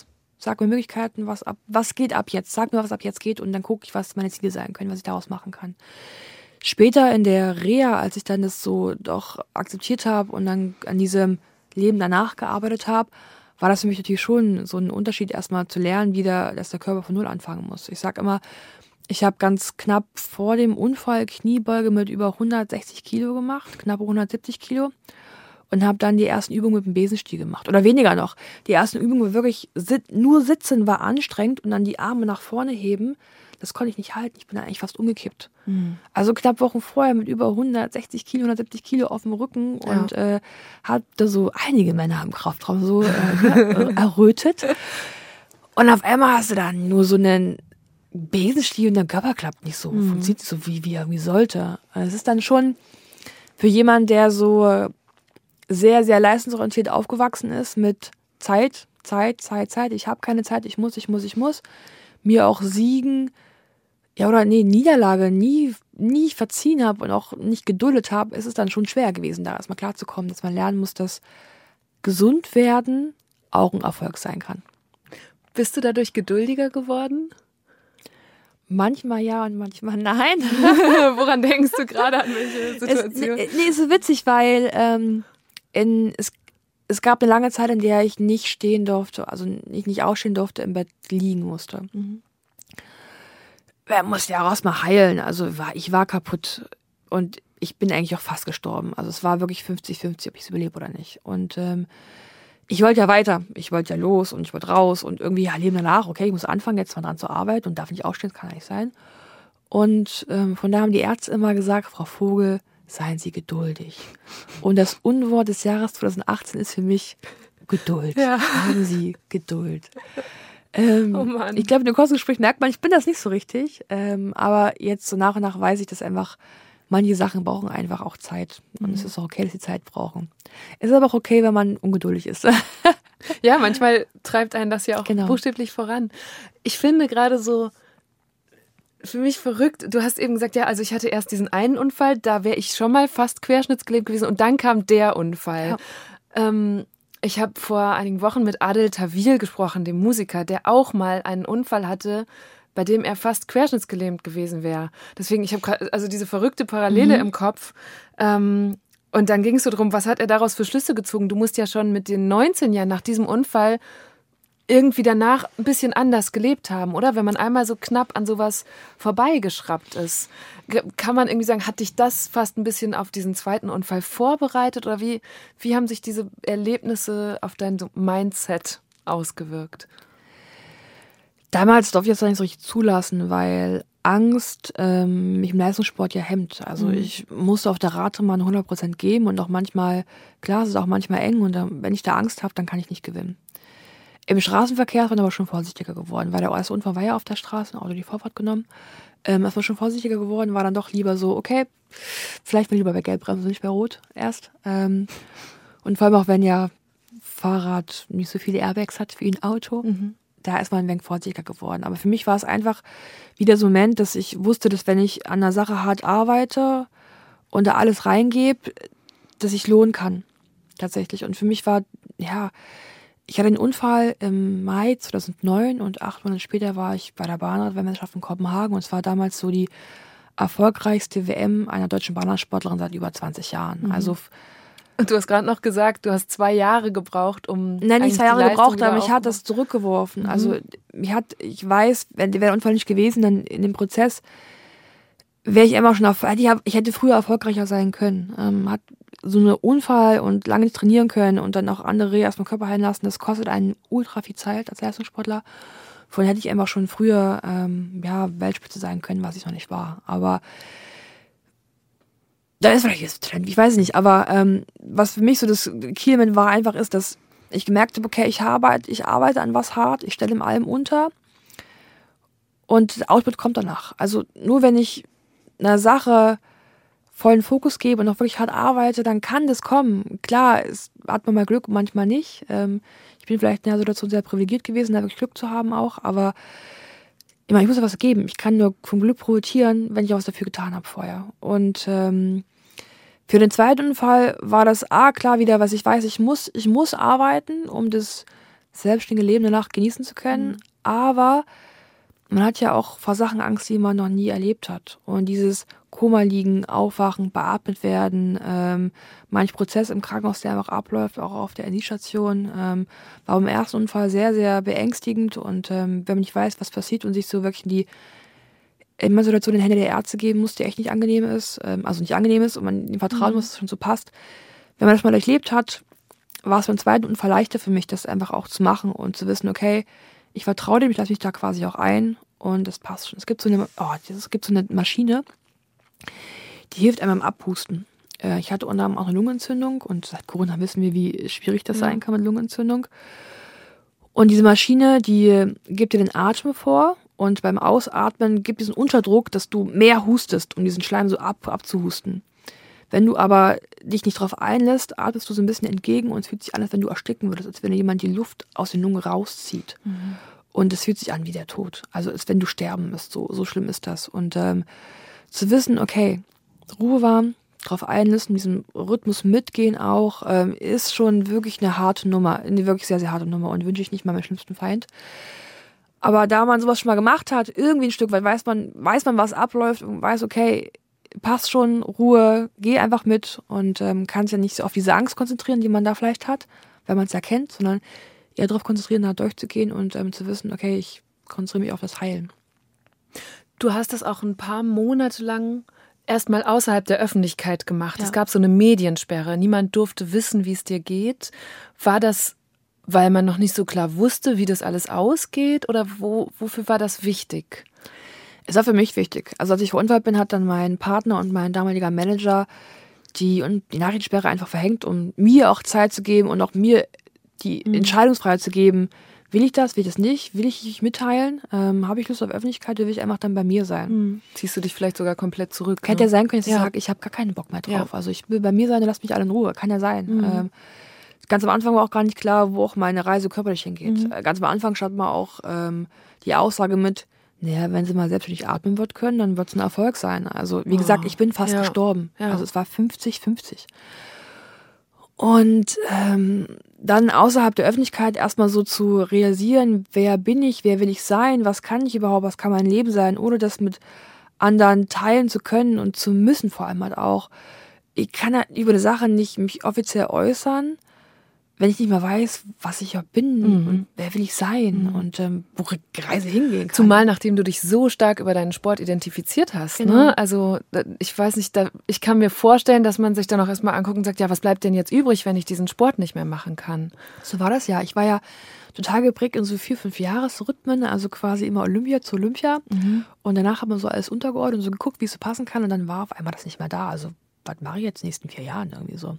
sag mir Möglichkeiten, was ab, was geht ab jetzt, sag mir, was ab jetzt geht und dann gucke ich, was meine Ziele sein können, was ich daraus machen kann. Später in der Reha, als ich dann das so doch akzeptiert habe und dann an diesem Leben danach gearbeitet habe, war das für mich natürlich schon so ein Unterschied, erstmal zu lernen, wieder, dass der Körper von Null anfangen muss. Ich sag immer, ich habe ganz knapp vor dem Unfall Kniebeuge mit über hundertsechzig Kilo gemacht, knappe hundertsiebzig Kilo. Und habe dann die ersten Übungen mit dem Besenstiel gemacht. Oder weniger noch. Die ersten Übungen war wirklich, sit- nur sitzen war anstrengend und dann die Arme nach vorne heben, das konnte ich nicht halten. Ich bin dann eigentlich fast umgekippt. Mhm. Also knapp Wochen vorher mit über hundertsechzig Kilo, hundertsiebzig Kilo auf dem Rücken ja. und äh, hatte so einige Männer im Kraftraum so äh, errötet. Und auf einmal hast du dann nur so einen Besenstiel und der Körper klappt nicht so. Mhm. Funktioniert nicht so, wie, wie er irgendwie sollte. Es ist dann schon für jemanden, der so sehr, sehr leistungsorientiert aufgewachsen ist mit Zeit, Zeit, Zeit, Zeit. Ich habe keine Zeit, ich muss, ich muss, ich muss. Mir auch Siegen, ja oder nee, Niederlage nie, nie verziehen habe und auch nicht geduldet habe, ist es dann schon schwer gewesen, da erstmal klarzukommen, dass man lernen muss, dass gesund werden auch ein Erfolg sein kann. Bist du dadurch geduldiger geworden? Manchmal ja und manchmal nein. Woran denkst du gerade, an welche Situation? Es, nee, ist so witzig, weil ähm, in, es, es gab eine lange Zeit, in der ich nicht stehen durfte, also ich nicht aufstehen durfte, im Bett liegen musste. Mhm. Er musste ja erst mal heilen, also war, ich war kaputt und ich bin eigentlich auch fast gestorben. Also es war wirklich fünfzig fünfzig, ob ich es überlebe oder nicht. Und ähm, ich wollte ja weiter, ich wollte ja los und ich wollte raus und irgendwie ja, Leben danach, okay, ich muss anfangen, jetzt mal dran zu arbeiten und darf nicht aufstehen, das kann ja nicht sein. Und ähm, von da haben die Ärzte immer gesagt, Frau Vogel, seien Sie geduldig. Und das Unwort des Jahres zwanzig achtzehn ist für mich Geduld. Ja. Haben Sie Geduld. Ähm, oh Mann. Ich glaube, in dem Kostgespräch merkt man, ich bin das nicht so richtig. Ähm, aber jetzt so nach und nach weiß ich, dass einfach manche Sachen brauchen einfach auch Zeit. Und mhm. es ist auch okay, dass sie Zeit brauchen. Es ist aber auch okay, wenn man ungeduldig ist. Ja, manchmal treibt einen das ja auch genau. buchstäblich voran. Ich finde gerade so, für mich verrückt, du hast eben gesagt, ja, also ich hatte erst diesen einen Unfall, da wäre ich schon mal fast querschnittsgelähmt gewesen und dann kam der Unfall. Ja. Ähm, ich habe vor einigen Wochen mit Adel Tawil gesprochen, dem Musiker, der auch mal einen Unfall hatte, bei dem er fast querschnittsgelähmt gewesen wäre. Deswegen, ich habe also diese verrückte Parallele mhm. im Kopf. Ähm, und dann ging es so drum, was hat er daraus für Schlüsse gezogen? Du musst ja schon mit den neunzehn Jahren nach diesem Unfall irgendwie danach ein bisschen anders gelebt haben, oder? Wenn man einmal so knapp an sowas vorbeigeschraubt ist. Kann man irgendwie sagen, hat dich das fast ein bisschen auf diesen zweiten Unfall vorbereitet? Oder wie, wie haben sich diese Erlebnisse auf dein Mindset ausgewirkt? Damals durfte ich das nicht so richtig zulassen, weil Angst ähm, mich im Leistungssport ja hemmt. Also mhm. ich musste auf der Radrennbahn hundert Prozent geben und auch manchmal, klar, es ist auch manchmal eng und dann, wenn ich da Angst habe, dann kann ich nicht gewinnen. Im Straßenverkehr ist man aber schon vorsichtiger geworden, weil der erste Unfall war ja auf der Straße, ein Auto die Vorfahrt genommen. Ähm, ist man schon vorsichtiger geworden, war dann doch lieber so, okay, vielleicht mal lieber bei Gelbbremse, nicht bei Rot erst. Ähm, und vor allem auch, wenn ja Fahrrad nicht so viele Airbags hat wie ein Auto, mhm. da ist man ein wenig vorsichtiger geworden. Aber für mich war es einfach wieder so ein Moment, dass ich wusste, dass wenn ich an einer Sache hart arbeite und da alles reingebe, dass ich lohnen kann, tatsächlich. Und für mich war, ja, ich hatte einen Unfall im Mai zweitausendneun und acht Monate später war ich bei der Bahnrad-Weltmeisterschaft in Kopenhagen und es war damals so die erfolgreichste W M einer deutschen Bahnradsportlerin seit über zwanzig Jahren. Mhm. Also und du hast gerade noch gesagt, du hast zwei Jahre gebraucht, um Nein, nicht zwei Jahre gebraucht, aber mich hat das zurückgeworfen. Mhm. Also mich hat, ich weiß, wäre der Unfall nicht gewesen, dann in dem Prozess wäre ich immer schon auf, ich hätte früher erfolgreicher sein können. Ähm, hat so einen Unfall und lange nicht trainieren können und dann auch andere erstmal Körper heilen lassen, das kostet einen ultra viel Zeit als Leistungssportler. Vorhin hätte ich einfach schon früher ähm, ja, Weltspitze sein können, was ich noch nicht war. Aber da ist vielleicht jetzt Trend, ich weiß es nicht. Aber ähm, was für mich so das Key-Element war einfach ist, dass ich gemerkt habe, okay, ich arbeite, ich arbeite an was hart, ich stelle in allem unter und der Output kommt danach. Also nur wenn ich einer Sache vollen Fokus gebe und auch wirklich hart arbeite, dann kann das kommen. Klar, es hat man mal Glück, manchmal nicht. Ähm, ich bin vielleicht in der Situation sehr privilegiert gewesen, da wirklich Glück zu haben auch, aber ich, meine, ich muss ja was geben. Ich kann nur vom Glück profitieren, wenn ich auch was dafür getan habe vorher. Und ähm, für den zweiten Fall war das A, klar wieder, was ich weiß, ich muss, ich muss arbeiten, um das selbstständige Leben danach genießen zu können. Mhm. Aber man hat ja auch vor Sachen Angst, die man noch nie erlebt hat. Und dieses Koma liegen, aufwachen, beatmet werden, ähm, manch Prozess im Krankenhaus, der einfach abläuft, auch auf der Intensivstation, ähm, war beim ersten Unfall sehr, sehr beängstigend. Und ähm, wenn man nicht weiß, was passiert und sich so wirklich in die in mancher Situation in die Hände der Ärzte geben muss, die echt nicht angenehm ist, ähm, also nicht angenehm ist und man ihm vertrauen mhm. muss, dass es schon so passt. Wenn man das mal durchlebt hat, war es beim zweiten Unfall leichter für mich, das einfach auch zu machen und zu wissen, okay, ich vertraue dem, ich lasse mich da quasi auch ein und das passt schon. Es gibt so eine, oh, es gibt so eine Maschine, die hilft einem beim Abhusten. Äh, ich hatte unter anderem auch eine Lungenentzündung und seit Corona wissen wir, wie schwierig das ja. sein kann mit Lungenentzündung. Und diese Maschine, die gibt dir den Atem vor und beim Ausatmen gibt diesen Unterdruck, dass du mehr hustest, um diesen Schleim so ab, abzuhusten. Wenn du aber dich nicht drauf einlässt, atmest du so ein bisschen entgegen und es fühlt sich an, als wenn du ersticken würdest, als wenn dir jemand die Luft aus den Lungen rauszieht. Mhm. Und es fühlt sich an wie der Tod. Also als wenn du sterben müsst. So, so schlimm ist das. Und ähm, zu wissen, okay, Ruhe warm, drauf einlassen, diesem Rhythmus mitgehen auch, ähm, ist schon wirklich eine harte Nummer. Eine wirklich sehr, sehr harte Nummer und wünsche ich nicht mal meinen schlimmsten Feind. Aber da man sowas schon mal gemacht hat, irgendwie ein Stück weit weiß man, weiß man, was abläuft und weiß, okay, passt schon, Ruhe, geh einfach mit und ähm, kann sich ja nicht so auf diese Angst konzentrieren, die man da vielleicht hat, weil man es ja kennt, sondern eher darauf konzentrieren, da durchzugehen und ähm, zu wissen, okay, ich konzentriere mich auf das Heilen. Du hast das auch ein paar Monate lang erstmal außerhalb der Öffentlichkeit gemacht. Ja. Es gab so eine Mediensperre. Niemand durfte wissen, wie es dir geht. War das, weil man noch nicht so klar wusste, wie das alles ausgeht? Oder wo, wofür war das wichtig? Es war für mich wichtig. Also als ich verunfallt bin, hat dann mein Partner und mein damaliger Manager die, und die Nachrichtensperre einfach verhängt, um mir auch Zeit zu geben und auch mir die mhm. Entscheidungsfreiheit zu geben. Will ich das, will ich das nicht? Will ich mich mitteilen? Ähm, habe ich Lust auf Öffentlichkeit oder will ich einfach dann bei mir sein? Mhm. Ziehst du dich vielleicht sogar komplett zurück? Hätte ne? ja sein können, dass ja. ich sage, ich habe gar keinen Bock mehr drauf. Ja. Also ich will bei mir sein, lasst mich alle in Ruhe. Kann ja sein. Mhm. Ähm, ganz am Anfang war auch gar nicht klar, wo auch meine Reise körperlich hingeht. Mhm. Ganz am Anfang stand mal auch ähm, die Aussage mit, naja, wenn sie mal selbstständig atmen wird können, dann wird es ein Erfolg sein. Also wie oh. gesagt, ich bin fast ja. gestorben. Ja. Also es war fünfzig fünfzig. Und ähm, dann außerhalb der Öffentlichkeit erstmal so zu realisieren, wer bin ich, wer will ich sein, was kann ich überhaupt, was kann mein Leben sein, ohne das mit anderen teilen zu können und zu müssen vor allem halt auch. Ich kann halt über eine Sache nicht mich offiziell äußern, wenn ich nicht mehr weiß, was ich bin mhm. und wer will ich sein mhm. und ähm, wo die Reise hingehen kann. Zumal nachdem du dich so stark über deinen Sport identifiziert hast. Genau. Ne? Also ich weiß nicht, da, ich kann mir vorstellen, dass man sich dann auch erstmal anguckt und sagt, ja, was bleibt denn jetzt übrig, wenn ich diesen Sport nicht mehr machen kann? So war das ja. Ich war ja total geprägt in so vier, fünf Jahresrhythmen, also quasi immer Olympia zu Olympia. Mhm. Und danach hat man so alles untergeordnet und so geguckt, wie es so passen kann. Und dann war auf einmal das nicht mehr da. Also was mache ich jetzt in den nächsten vier Jahren irgendwie so?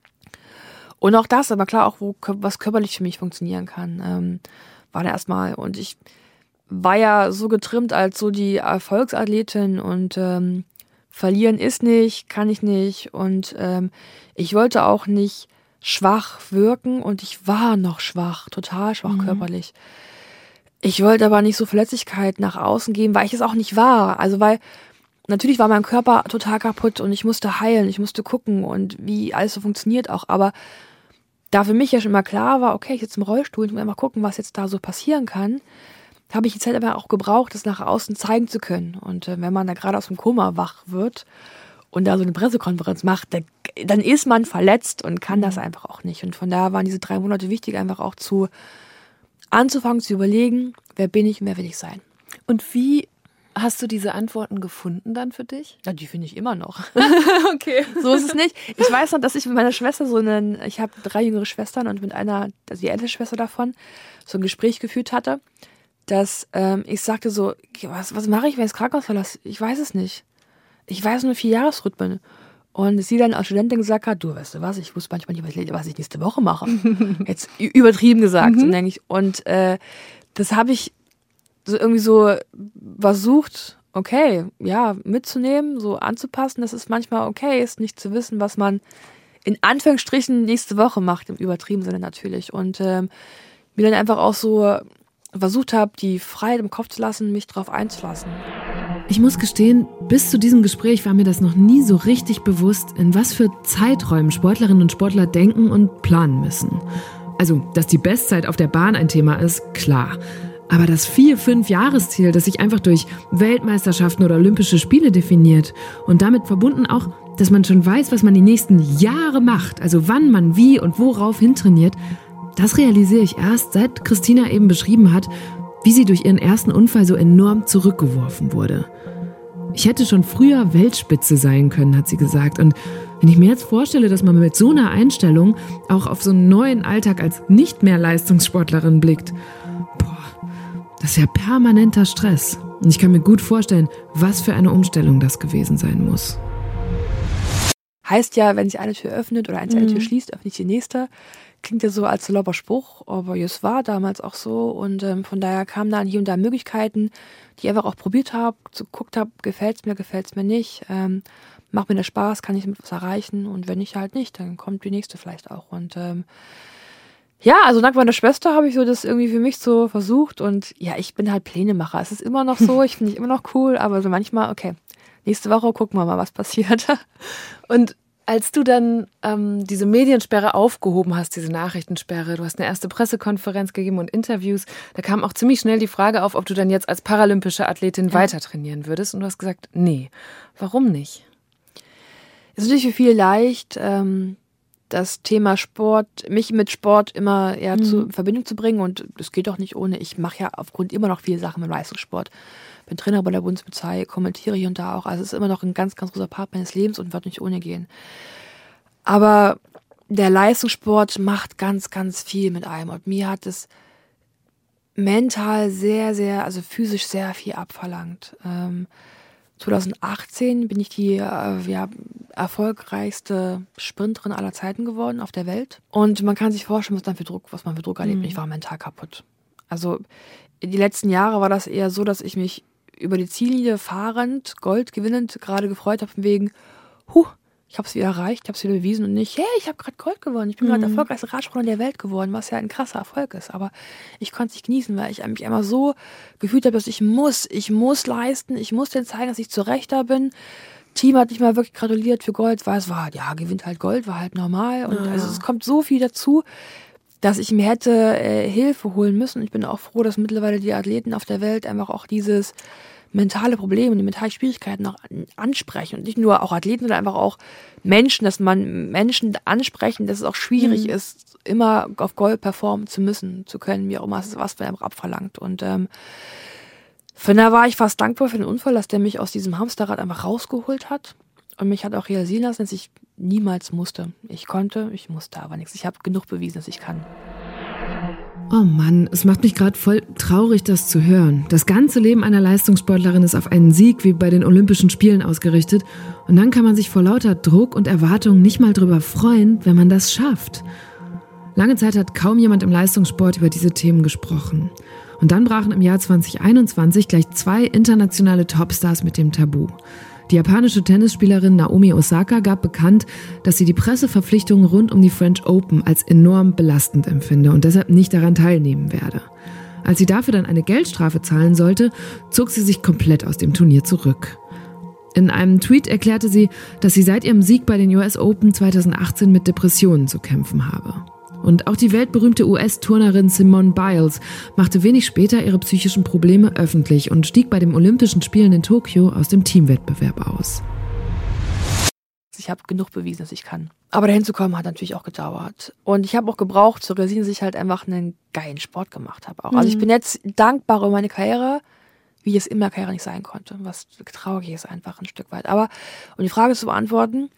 Und auch das, aber klar, auch wo, was körperlich für mich funktionieren kann, ähm, war da erstmal. Und ich war ja so getrimmt als so die Erfolgsathletin und ähm, verlieren ist nicht, kann ich nicht. Und ähm, ich wollte auch nicht schwach wirken und ich war noch schwach, total schwach mhm. körperlich. Ich wollte aber nicht so Verletzlichkeit nach außen geben, weil ich es auch nicht war. Also weil natürlich war mein Körper total kaputt und ich musste heilen, ich musste gucken und wie alles so funktioniert auch. Aber da für mich ja schon mal klar war, okay, ich sitze im Rollstuhl und will mal gucken, was jetzt da so passieren kann, habe ich die Zeit aber auch gebraucht, das nach außen zeigen zu können. Und äh, wenn man da gerade aus dem Koma wach wird und da so eine Pressekonferenz macht, da, dann ist man verletzt und kann das einfach auch nicht. Und von daher waren diese drei Monate wichtig, einfach auch zu anzufangen, zu überlegen, wer bin ich und wer will ich sein. Und wie hast du diese Antworten gefunden dann für dich? Ja, die finde ich immer noch. Okay. So ist es nicht. Ich weiß noch, dass ich mit meiner Schwester so einen, ich habe drei jüngere Schwestern und mit einer, also die ältere Schwester davon, so ein Gespräch geführt hatte, dass ähm, ich sagte so, was, was mache ich, wenn ich das Krankenhaus verlasse? Ich weiß es nicht. Ich weiß nur vier Jahresrhythmen. Und sie dann als Studentin gesagt hat, du, weißt du was, ich wusste manchmal nicht, was ich nächste Woche mache. Jetzt übertrieben gesagt. Mhm. Und, denke ich, und äh, das habe ich so irgendwie so versucht, okay, ja, mitzunehmen, so anzupassen, dass es manchmal okay ist, nicht zu wissen, was man in Anführungsstrichen nächste Woche macht, im übertriebenen Sinne natürlich. Und ähm, mir dann einfach auch so versucht habe, die Freiheit im Kopf zu lassen, mich drauf einzulassen. Ich muss gestehen, bis zu diesem Gespräch war mir das noch nie so richtig bewusst, in was für Zeiträumen Sportlerinnen und Sportler denken und planen müssen. Also, dass die Bestzeit auf der Bahn ein Thema ist, klar. Aber das Vier-Fünf-Jahresziel, das sich einfach durch Weltmeisterschaften oder Olympische Spiele definiert und damit verbunden auch, dass man schon weiß, was man die nächsten Jahre macht, also wann man wie und worauf hintrainiert, das realisiere ich erst, seit Christina eben beschrieben hat, wie sie durch ihren ersten Unfall so enorm zurückgeworfen wurde. Ich hätte schon früher Weltspitze sein können, hat sie gesagt. Und wenn ich mir jetzt vorstelle, dass man mit so einer Einstellung auch auf so einen neuen Alltag als nicht mehr Leistungssportlerin blickt, boah, das ist ja permanenter Stress. Und ich kann mir gut vorstellen, was für eine Umstellung das gewesen sein muss. Heißt ja, wenn sich eine Tür öffnet oder eine mhm. Tür schließt, öffnet sich die nächste. Klingt ja so als saloper Spruch, aber es war damals auch so. Und ähm, von daher kamen dann hier und da Möglichkeiten, die ich einfach auch probiert habe, geguckt habe, gefällt es mir, gefällt es mir nicht. Ähm, macht mir das Spaß, kann ich damit was erreichen. Und wenn nicht, halt nicht, dann kommt die nächste vielleicht auch. Und ähm, ja, also dank meiner Schwester habe ich so das irgendwie für mich so versucht. Und ja, ich bin halt Plänemacher. Es ist immer noch so, ich finde ich immer noch cool, aber so manchmal, okay, nächste Woche gucken wir mal, was passiert. Und als du dann ähm, diese Mediensperre aufgehoben hast, diese Nachrichtensperre, du hast eine erste Pressekonferenz gegeben und Interviews, da kam auch ziemlich schnell die Frage auf, ob du dann jetzt als paralympische Athletin ja. weiter trainieren würdest. Und du hast gesagt, nee. Warum nicht? Es ist natürlich für viele leicht, ähm, das Thema Sport, mich mit Sport immer eher mhm. zu, in Verbindung zu bringen. Und das geht auch nicht ohne. Ich mache ja aufgrund immer noch viele Sachen mit Leistungssport. Bin Trainer bei der Bundespolizei, kommentiere hier und da auch. Also es ist immer noch ein ganz, ganz großer Part meines Lebens und wird nicht ohne gehen. Aber der Leistungssport macht ganz, ganz viel mit einem. Und mir hat es mental sehr, sehr, also physisch sehr viel abverlangt. Ähm, zwanzig achtzehn bin ich die äh, ja, erfolgreichste Sprinterin aller Zeiten geworden auf der Welt. Und man kann sich vorstellen, was dann für Druck, was man für Druck erlebt. Mhm. Ich war mental kaputt. Also die letzten Jahre war das eher so, dass ich mich über die Ziellinie fahrend, Gold gewinnend, gerade gefreut habe, von wegen, huh, ich habe es wieder erreicht, ich habe es wieder bewiesen und nicht, hey, ich habe gerade Gold gewonnen, ich bin mhm. gerade der erfolgreichste Radsportler der Welt geworden, was ja ein krasser Erfolg ist. Aber ich konnte es nicht genießen, weil ich mich einmal so gefühlt habe, dass ich muss, ich muss leisten, ich muss denen zeigen, dass ich zurecht da bin. Team hat nicht mal wirklich gratuliert für Gold, weil es war, ja, gewinnt halt Gold, war halt normal. Und ja. also es kommt so viel dazu, dass ich mir hätte äh, Hilfe holen müssen. Ich bin auch froh, dass mittlerweile die Athleten auf der Welt einfach auch dieses mentale Problem und die mentalen Schwierigkeiten auch ansprechen. Und nicht nur auch Athleten, sondern einfach auch Menschen, dass man Menschen ansprechen, dass es auch schwierig mhm. ist, immer auf Gold performen zu müssen, zu können, wie auch immer, es ist was von einem abverlangt. Und ähm, von daher war ich fast dankbar für den Unfall, dass der mich aus diesem Hamsterrad einfach rausgeholt hat. Und mich hat auch realisieren lassen, dass ich niemals musste. Ich konnte, ich musste aber nichts. Ich habe genug bewiesen, dass ich kann. Oh Mann, es macht mich gerade voll traurig, das zu hören. Das ganze Leben einer Leistungssportlerin ist auf einen Sieg wie bei den Olympischen Spielen ausgerichtet. Und dann kann man sich vor lauter Druck und Erwartung nicht mal drüber freuen, wenn man das schafft. Lange Zeit hat kaum jemand im Leistungssport über diese Themen gesprochen. Und dann brachen im Jahr zwanzig einundzwanzig gleich zwei internationale Topstars mit dem Tabu. Die japanische Tennisspielerin Naomi Osaka gab bekannt, dass sie die Presseverpflichtungen rund um die French Open als enorm belastend empfinde und deshalb nicht daran teilnehmen werde. Als sie dafür dann eine Geldstrafe zahlen sollte, zog sie sich komplett aus dem Turnier zurück. In einem Tweet erklärte sie, dass sie seit ihrem Sieg bei den U S Open zwanzig achtzehn mit Depressionen zu kämpfen habe. Und auch die weltberühmte U S-Turnerin Simone Biles machte wenig später ihre psychischen Probleme öffentlich und stieg bei den Olympischen Spielen in Tokio aus dem Teamwettbewerb aus. Ich habe genug bewiesen, dass ich kann. Aber dahin zu kommen hat natürlich auch gedauert. Und ich habe auch gebraucht zu realisieren, dass ich halt einfach einen geilen Sport gemacht habe. Auch. Also ich bin jetzt dankbar über meine Karriere, wie es in meiner Karriere nicht sein konnte. Was traurig ist einfach ein Stück weit. Aber um die Frage zu beantworten,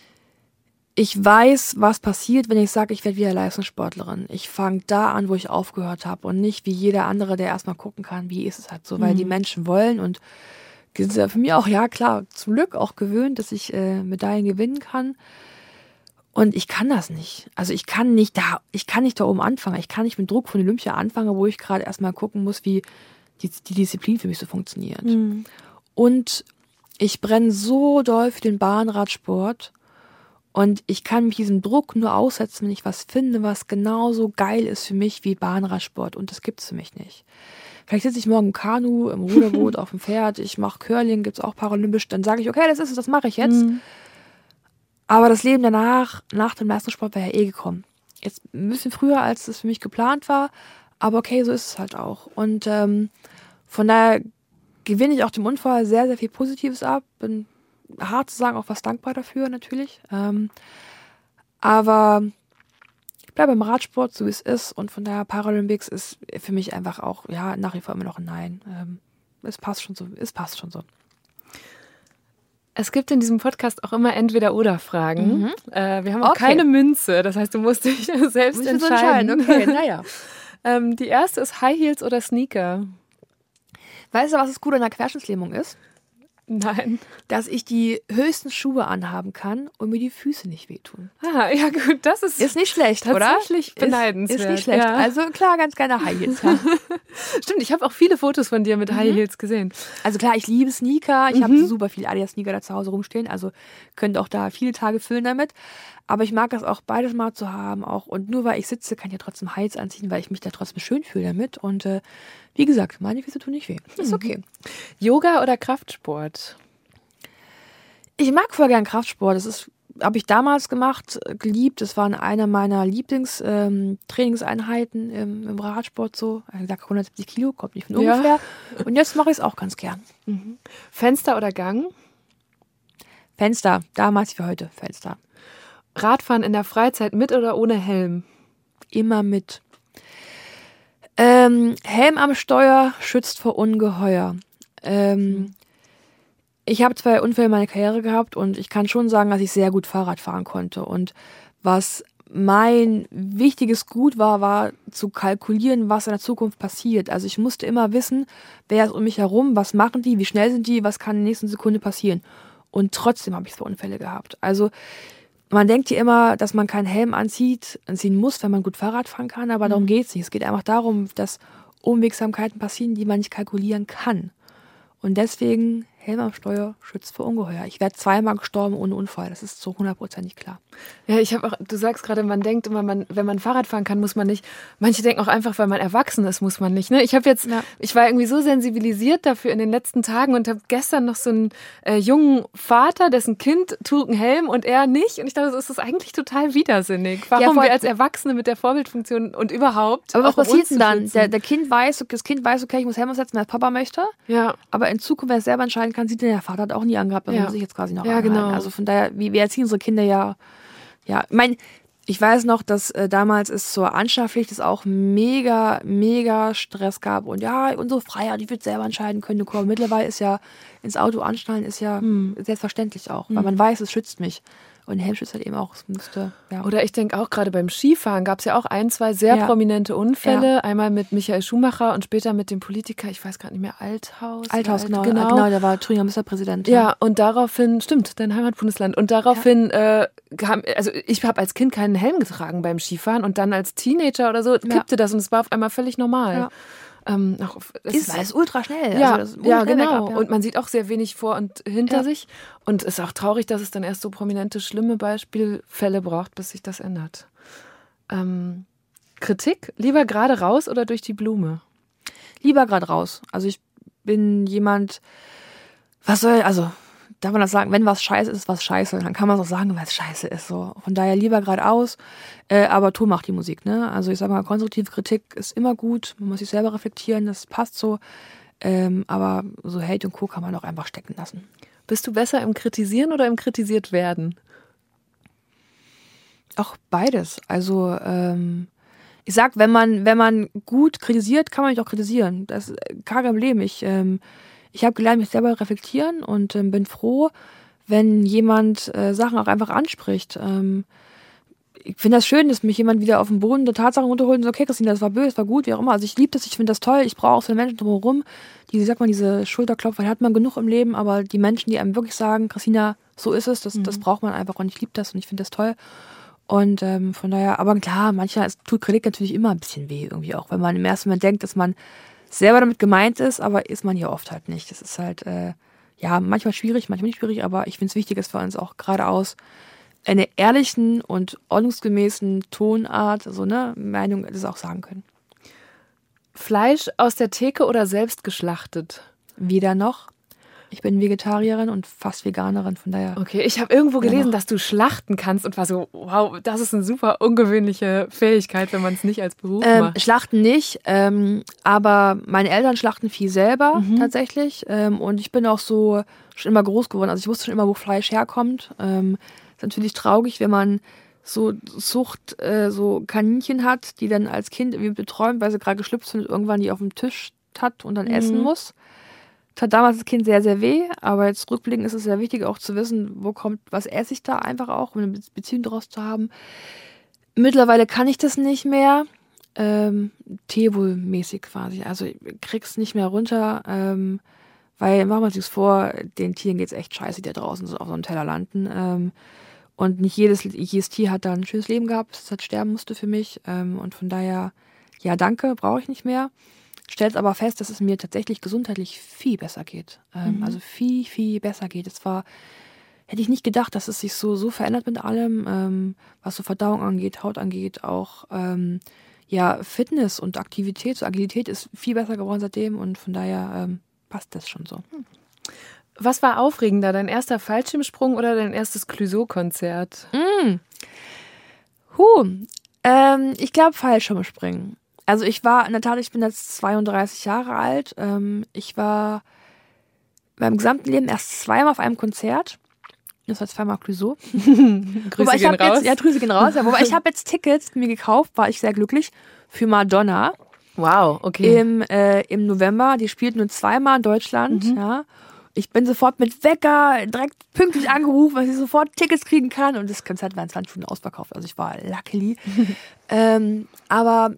ich weiß, was passiert, wenn ich sage, ich werde wieder Leistungssportlerin. Ich fange da an, wo ich aufgehört habe und nicht wie jeder andere, der erstmal gucken kann, wie ist es halt so, weil mhm. die Menschen wollen und die sind ja für mich auch, ja klar, zum Glück auch gewöhnt, dass ich äh, Medaillen gewinnen kann. Und ich kann das nicht. Also ich kann nicht da, ich kann nicht da oben anfangen. Ich kann nicht mit Druck von Olympia anfangen, wo ich gerade erstmal gucken muss, wie die, die Disziplin für mich so funktioniert. Mhm. Und ich brenne so doll für den Bahnradsport. Und ich kann mich diesem Druck nur aussetzen, wenn ich was finde, was genauso geil ist für mich wie Bahnradsport. Und das gibt's für mich nicht. Vielleicht sitze ich morgen im Kanu, im Ruderboot, auf dem Pferd, ich mache Curling, gibt's auch paralympisch. Dann sage ich, okay, das ist es, das mache ich jetzt. Mhm. Aber das Leben danach, nach dem Leistungssport, wäre ja eh gekommen. Jetzt ein bisschen früher, als es für mich geplant war. Aber okay, so ist es halt auch. Und ähm, von daher gewinne ich auch dem Unfall sehr, sehr viel Positives ab. Bin hart zu sagen, auch was dankbar dafür natürlich. Ähm, aber ich bleibe im Radsport, so wie es ist. Und von daher Paralympics ist für mich einfach auch ja nach wie vor immer noch ein Nein. Ähm, es passt schon so. Es passt schon so. Es gibt in diesem Podcast auch immer Entweder-Oder-Fragen. Mhm. Äh, wir haben auch okay. keine Münze, das heißt, du musst dich selbst Muss ich entscheiden. entscheiden. Okay, naja. ähm, die erste ist High Heels oder Sneaker? Weißt du, was das Coole an der Querschnittslähmung ist? Nein. Dass ich die höchsten Schuhe anhaben kann und mir die Füße nicht wehtun. Ah, ja gut, das ist, ist nicht schlecht, oder? Tatsächlich beneidenswert. Ist, ist nicht schlecht. Ja. Also klar, ganz gerne High Heels. Ja. Stimmt, ich habe auch viele Fotos von dir mit mhm. High Heels gesehen. Also klar, ich liebe Sneaker. Ich mhm. habe super viele Adidas-Sneaker da zu Hause rumstehen. Also könnt auch da viele Tage füllen damit. Aber ich mag es auch beides mal zu haben. Auch. Und nur weil ich sitze, kann ich ja trotzdem Heels anziehen, weil ich mich da trotzdem schön fühle damit. Und äh, wie gesagt, meine Füße tun nicht weh. Ist okay. Yoga oder Kraftsport? Ich mag voll gern Kraftsport. Das ist, habe ich damals gemacht, geliebt. Das war eine meiner Lieblingstrainingseinheiten ähm, im, im Radsport so. Ich sage hundertsiebzig Kilo, kommt nicht von ungefähr. Ja. Und jetzt mache ich es auch ganz gern. Mhm. Fenster oder Gang? Fenster. Damals wie heute Fenster. Radfahren in der Freizeit mit oder ohne Helm? Immer mit. Ähm, Helm am Steuer schützt vor Ungeheuer. Ähm, mhm. Ich habe zwei Unfälle in meiner Karriere gehabt und ich kann schon sagen, dass ich sehr gut Fahrrad fahren konnte. Und was mein wichtiges Gut war, war zu kalkulieren, was in der Zukunft passiert. Also ich musste immer wissen, wer ist um mich herum, was machen die, wie schnell sind die, was kann in der nächsten Sekunde passieren. Und trotzdem habe ich zwei Unfälle gehabt. Also man denkt ja immer, dass man keinen Helm anzieht, anziehen muss, wenn man gut Fahrrad fahren kann, aber mhm. darum geht es nicht. Es geht einfach darum, dass Unwegsamkeiten passieren, die man nicht kalkulieren kann. Und deswegen Helm am Steuer schützt vor Ungeheuer. Ich wäre zweimal gestorben ohne Unfall. Das ist so hundertprozentig klar. Ja, ich habe auch, du sagst gerade, man denkt immer, man, wenn man Fahrrad fahren kann, muss man nicht. Manche denken auch einfach, weil man erwachsen ist, muss man nicht. Ne? Ich habe jetzt, ja. ich war irgendwie so sensibilisiert dafür in den letzten Tagen und habe gestern noch so einen äh, jungen Vater, dessen Kind trug einen Helm und er nicht. Und ich dachte, das ist eigentlich total widersinnig. Warum ja, wir als Erwachsene mit der Vorbildfunktion und überhaupt. Aber was passiert denn dann? Der, der Kind weiß, das Kind weiß, okay, ich muss Helm setzen, weil Papa möchte. Ja. Aber in Zukunft, wenn er selber entscheiden kann, sieht der Vater hat auch nie angehabt, das ja. muss ich jetzt quasi noch ja, anhalten. genau. Also von daher, wir, wir erziehen unsere Kinder ja, ja, ich meine, ich weiß noch, dass äh, damals es zur Anstarrpflicht es auch mega, mega Stress gab und ja, unsere Freiheit, die wird selber entscheiden können. Aber mittlerweile ist ja, ins Auto anschnallen ist ja hm. selbstverständlich auch, hm. weil man weiß, es schützt mich. Und Helm schützt halt eben auch. Es müsste, ja. Oder ich denke auch gerade beim Skifahren gab es ja auch ein, zwei sehr ja. prominente Unfälle. Ja. Einmal mit Michael Schumacher und später mit dem Politiker, ich weiß gerade nicht mehr, Althaus. Althaus, genau. genau. genau. Der war Thüringer Ministerpräsident. Ja. ja, und daraufhin, stimmt, dein Heimatbundesland. Und daraufhin, ja. äh, kam, also ich habe als Kind keinen Helm getragen beim Skifahren und dann als Teenager oder so kippte ja. das und es war auf einmal völlig normal. Ja. Ähm, auch, es ist, ist ultra schnell. Ja, also ja genau. Ab, ja. Und man sieht auch sehr wenig vor und hinter ja. sich. Und es ist auch traurig, dass es dann erst so prominente, schlimme Beispielfälle braucht, bis sich das ändert. Ähm, Kritik? Lieber gerade raus oder durch die Blume? Lieber gerade raus. Also ich bin jemand, was soll, also darf man das sagen, wenn was scheiße ist, ist was scheiße. Dann kann man es auch sagen, weil es scheiße ist. So. Von daher lieber geradeaus, äh, aber Ton macht die Musik. Ne? Also ich sage mal, konstruktive Kritik ist immer gut. Man muss sich selber reflektieren, das passt so. Ähm, aber so Hate und Co. kann man auch einfach stecken lassen. Bist du besser im Kritisieren oder im Kritisiert werden? Auch beides. Also ähm, ich sag, wenn man, wenn man gut kritisiert, kann man mich auch kritisieren. Das ist kein Problem. Ich ähm, Ich habe gelernt, mich selber reflektieren und ähm, bin froh, wenn jemand äh, Sachen auch einfach anspricht. Ähm, ich finde das schön, dass mich jemand wieder auf den Boden der Tatsachen runterholt und so, okay, Christina, das war böse, das war gut, wie auch immer. Also ich liebe das, ich finde das toll. Ich brauche auch so Menschen drumherum, die, sag mal, diese Schulterklopfer, die hat man genug im Leben, aber die Menschen, die einem wirklich sagen, Christina, so ist es, das, mhm. das braucht man einfach und ich liebe das und ich finde das toll. Und ähm, von daher, aber klar, manchmal es tut Kritik natürlich immer ein bisschen weh, irgendwie auch, wenn man im ersten Moment denkt, dass man selber damit gemeint ist, aber ist man hier oft halt nicht. Das ist halt, äh, ja, manchmal schwierig, manchmal nicht schwierig, aber ich finde es wichtig, dass wir uns auch geradeaus eine ehrlichen und ordnungsgemäßen Tonart, so ne, Meinung, das auch sagen können. Fleisch aus der Theke oder selbst geschlachtet? Weder noch. Ich bin Vegetarierin und fast Veganerin, von daher. Okay, ich habe irgendwo gelesen, ja dass du schlachten kannst und war so, wow, das ist eine super ungewöhnliche Fähigkeit, wenn man es nicht als Beruf ähm, macht. Schlachten nicht, ähm, aber meine Eltern schlachten viel selber Mhm. tatsächlich. Ähm, und ich bin auch so schon immer groß geworden. Also ich wusste schon immer, wo Fleisch herkommt. Ähm, ist natürlich traurig, wenn man so Zucht, äh, so Kaninchen hat, die dann als Kind irgendwie beträumt, weil sie gerade geschlüpft sind und irgendwann die auf dem Tisch hat und dann Mhm. essen muss. Das hat damals das Kind sehr, sehr weh, aber jetzt rückblickend ist es sehr wichtig auch zu wissen, wo kommt, was esse ich da einfach auch, um eine Be- Beziehung daraus zu haben. Mittlerweile kann ich das nicht mehr, ähm, Tebul-mäßig quasi, also ich krieg's nicht mehr runter, ähm, weil, machen wir uns nichts vor, den Tieren geht's echt scheiße, die da draußen so auf so einem Teller landen, ähm, und nicht jedes, jedes Tier hat da ein schönes Leben gehabt, das halt sterben musste für mich, ähm, und von daher, ja danke, brauche ich nicht mehr. Stellt aber fest, dass es mir tatsächlich gesundheitlich viel besser geht. Ähm, Mhm. Also viel, viel besser geht. Es war, hätte ich nicht gedacht, dass es sich so, so verändert mit allem, ähm, was so Verdauung angeht, Haut angeht, auch ähm, ja, Fitness und Aktivität, so Agilität ist viel besser geworden seitdem und von daher ähm, passt das schon so. Was war aufregender, dein erster Fallschirmsprung oder dein erstes Clouseau-Konzert? Huh, ähm, ich glaube Fallschirmspringen. Also ich war, in der Tat, ich bin jetzt zweiunddreißig Jahre alt. Ähm, ich war beim gesamten Leben erst zweimal auf einem Konzert. Das war zweimal Clouseau. Grüße Wobei ich gehen hab raus. Jetzt, ja, Grüße gehen raus. Ja, wobei ich habe jetzt Tickets mir gekauft, war ich sehr glücklich, für Madonna Wow, okay. im, äh, im November. Die spielt nur zweimal in Deutschland. Mhm. Ja. Ich bin sofort mit Wecker direkt pünktlich angerufen, dass ich sofort Tickets kriegen kann. Und das Konzert war in zwanzig Stunden ausverkauft. Also ich war luckily. ähm, aber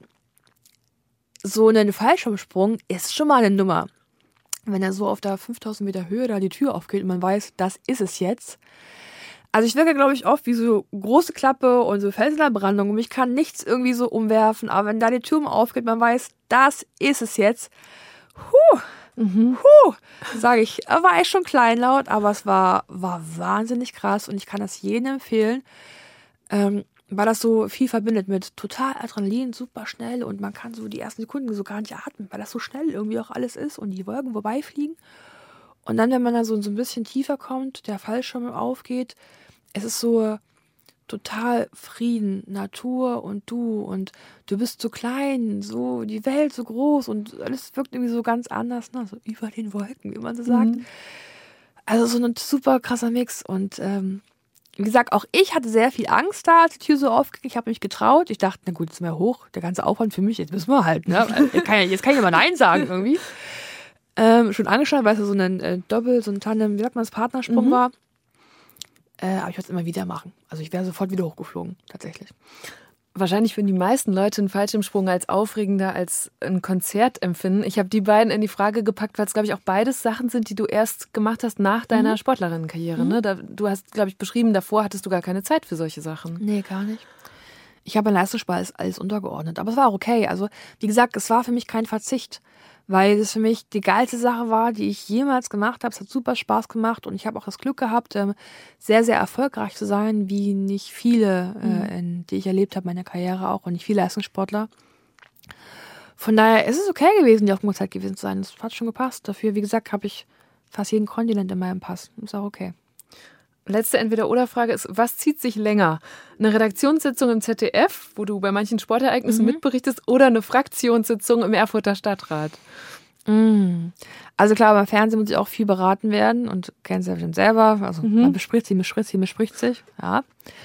so ein Fallschirmsprung ist schon mal eine Nummer. Wenn er so auf der fünftausend Meter Höhe da die Tür aufgeht und man weiß, das ist es jetzt. Also ich wirke, glaube ich, oft wie so große Klappe und so Felsenbrandung und mich kann nichts irgendwie so umwerfen. Aber wenn da die Tür aufgeht, man weiß, das ist es jetzt. Huh, Mhm. huh, sage ich. War echt schon kleinlaut, aber es war, war wahnsinnig krass und ich kann das jedem empfehlen. Ähm, weil das so viel verbindet mit total Adrenalin, super schnell und man kann so die ersten Sekunden so gar nicht atmen, weil das so schnell irgendwie auch alles ist und die Wolken vorbeifliegen. Und dann, wenn man da so, so ein bisschen tiefer kommt, der Fallschirm aufgeht, es ist so total Frieden, Natur und du und du bist so klein, so die Welt so groß und alles wirkt irgendwie so ganz anders, ne? So über den Wolken, wie man so sagt. Mhm. Also so ein super krasser Mix und ähm, wie gesagt, auch ich hatte sehr viel Angst da, als die Tür so aufging. Ich habe mich getraut. Ich dachte, na gut, jetzt sind wir hoch. Der ganze Aufwand für mich, jetzt müssen wir halt. Ne? Jetzt kann ich, jetzt kann ich aber Nein sagen irgendwie. Ähm, schon angeschaut, weil es so ein äh, Doppel, so ein Tandem, wie sagt man das, Partnersprung Mhm. war. Äh, aber ich würde es immer wieder machen. Also ich wäre sofort wieder hochgeflogen, tatsächlich. Wahrscheinlich würden die meisten Leute einen Fallschirmsprung als aufregender als ein Konzert empfinden. Ich habe die beiden in die Frage gepackt, weil es, glaube ich, auch beides Sachen sind, die du erst gemacht hast nach deiner Sportlerinnenkarriere. Ne? Da, du hast, glaube ich, beschrieben, davor hattest du gar keine Zeit für solche Sachen. Nee, gar nicht. Ich habe in Leistungssport alles, alles untergeordnet. Aber es war auch okay. Also, wie gesagt, es war für mich kein Verzicht, weil es für mich die geilste Sache war, die ich jemals gemacht habe. Es hat super Spaß gemacht und ich habe auch das Glück gehabt, ähm, sehr, sehr erfolgreich zu sein, wie nicht viele, äh, in, die ich erlebt habe, meine Karriere auch und nicht viele Leistungssportler. Von daher ist es okay gewesen, die auf dem Konzert gewesen zu sein. Das hat schon gepasst. Dafür, wie gesagt, habe ich fast jeden Kontinent in meinem Pass. Ist auch okay. Letzte Entweder-Oder-Frage ist, was zieht sich länger? Eine Redaktionssitzung im Z D F, wo du bei manchen Sportereignissen Mhm. mitberichtest, oder eine Fraktionssitzung im Erfurter Stadtrat? Mm. Also klar, beim Fernsehen muss ich auch viel beraten werden und kennen Sie ja bestimmt selber. Also Mhm. man bespricht sich, bespricht sich, bespricht sich. Ja.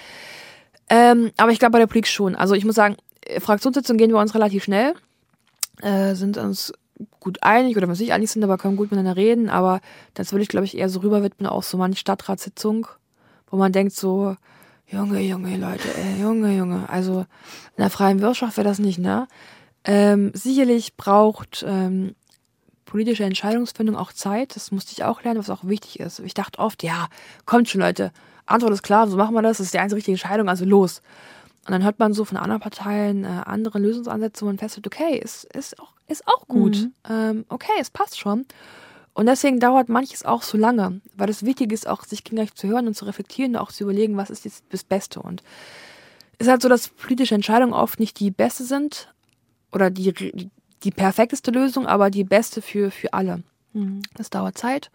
Ähm, aber ich glaube bei der Politik schon. Also ich muss sagen, äh, Fraktionssitzungen gehen bei uns relativ schnell. Äh, sind uns gut einig oder was nicht einig sind, aber können gut miteinander reden. Aber das würde ich, glaube ich, eher so rüberwidmen auf so manche Stadtratssitzung, wo man denkt so, Junge, Junge, Leute, ey, Junge, Junge. Also in der freien Wirtschaft wäre das nicht, ne? Ähm, sicherlich braucht ähm, politische Entscheidungsfindung auch Zeit. Das musste ich auch lernen, was auch wichtig ist. Ich dachte oft, ja, kommt schon, Leute. Antwort ist klar, so machen wir das. Das ist die einzige richtige Entscheidung, also los. Und dann hört man so von anderen Parteien äh, andere Lösungsansätze und feststellt, okay, ist, ist, auch, ist auch gut. Mhm. Ähm, okay, es passt schon. Und deswegen dauert manches auch so lange, weil das Wichtige ist auch, sich gegenseitig zu hören und zu reflektieren und auch zu überlegen, was ist jetzt das Beste. Und es ist halt so, dass politische Entscheidungen oft nicht die beste sind oder die, die, die perfekteste Lösung, aber die beste für, für alle. Mhm. Das dauert Zeit.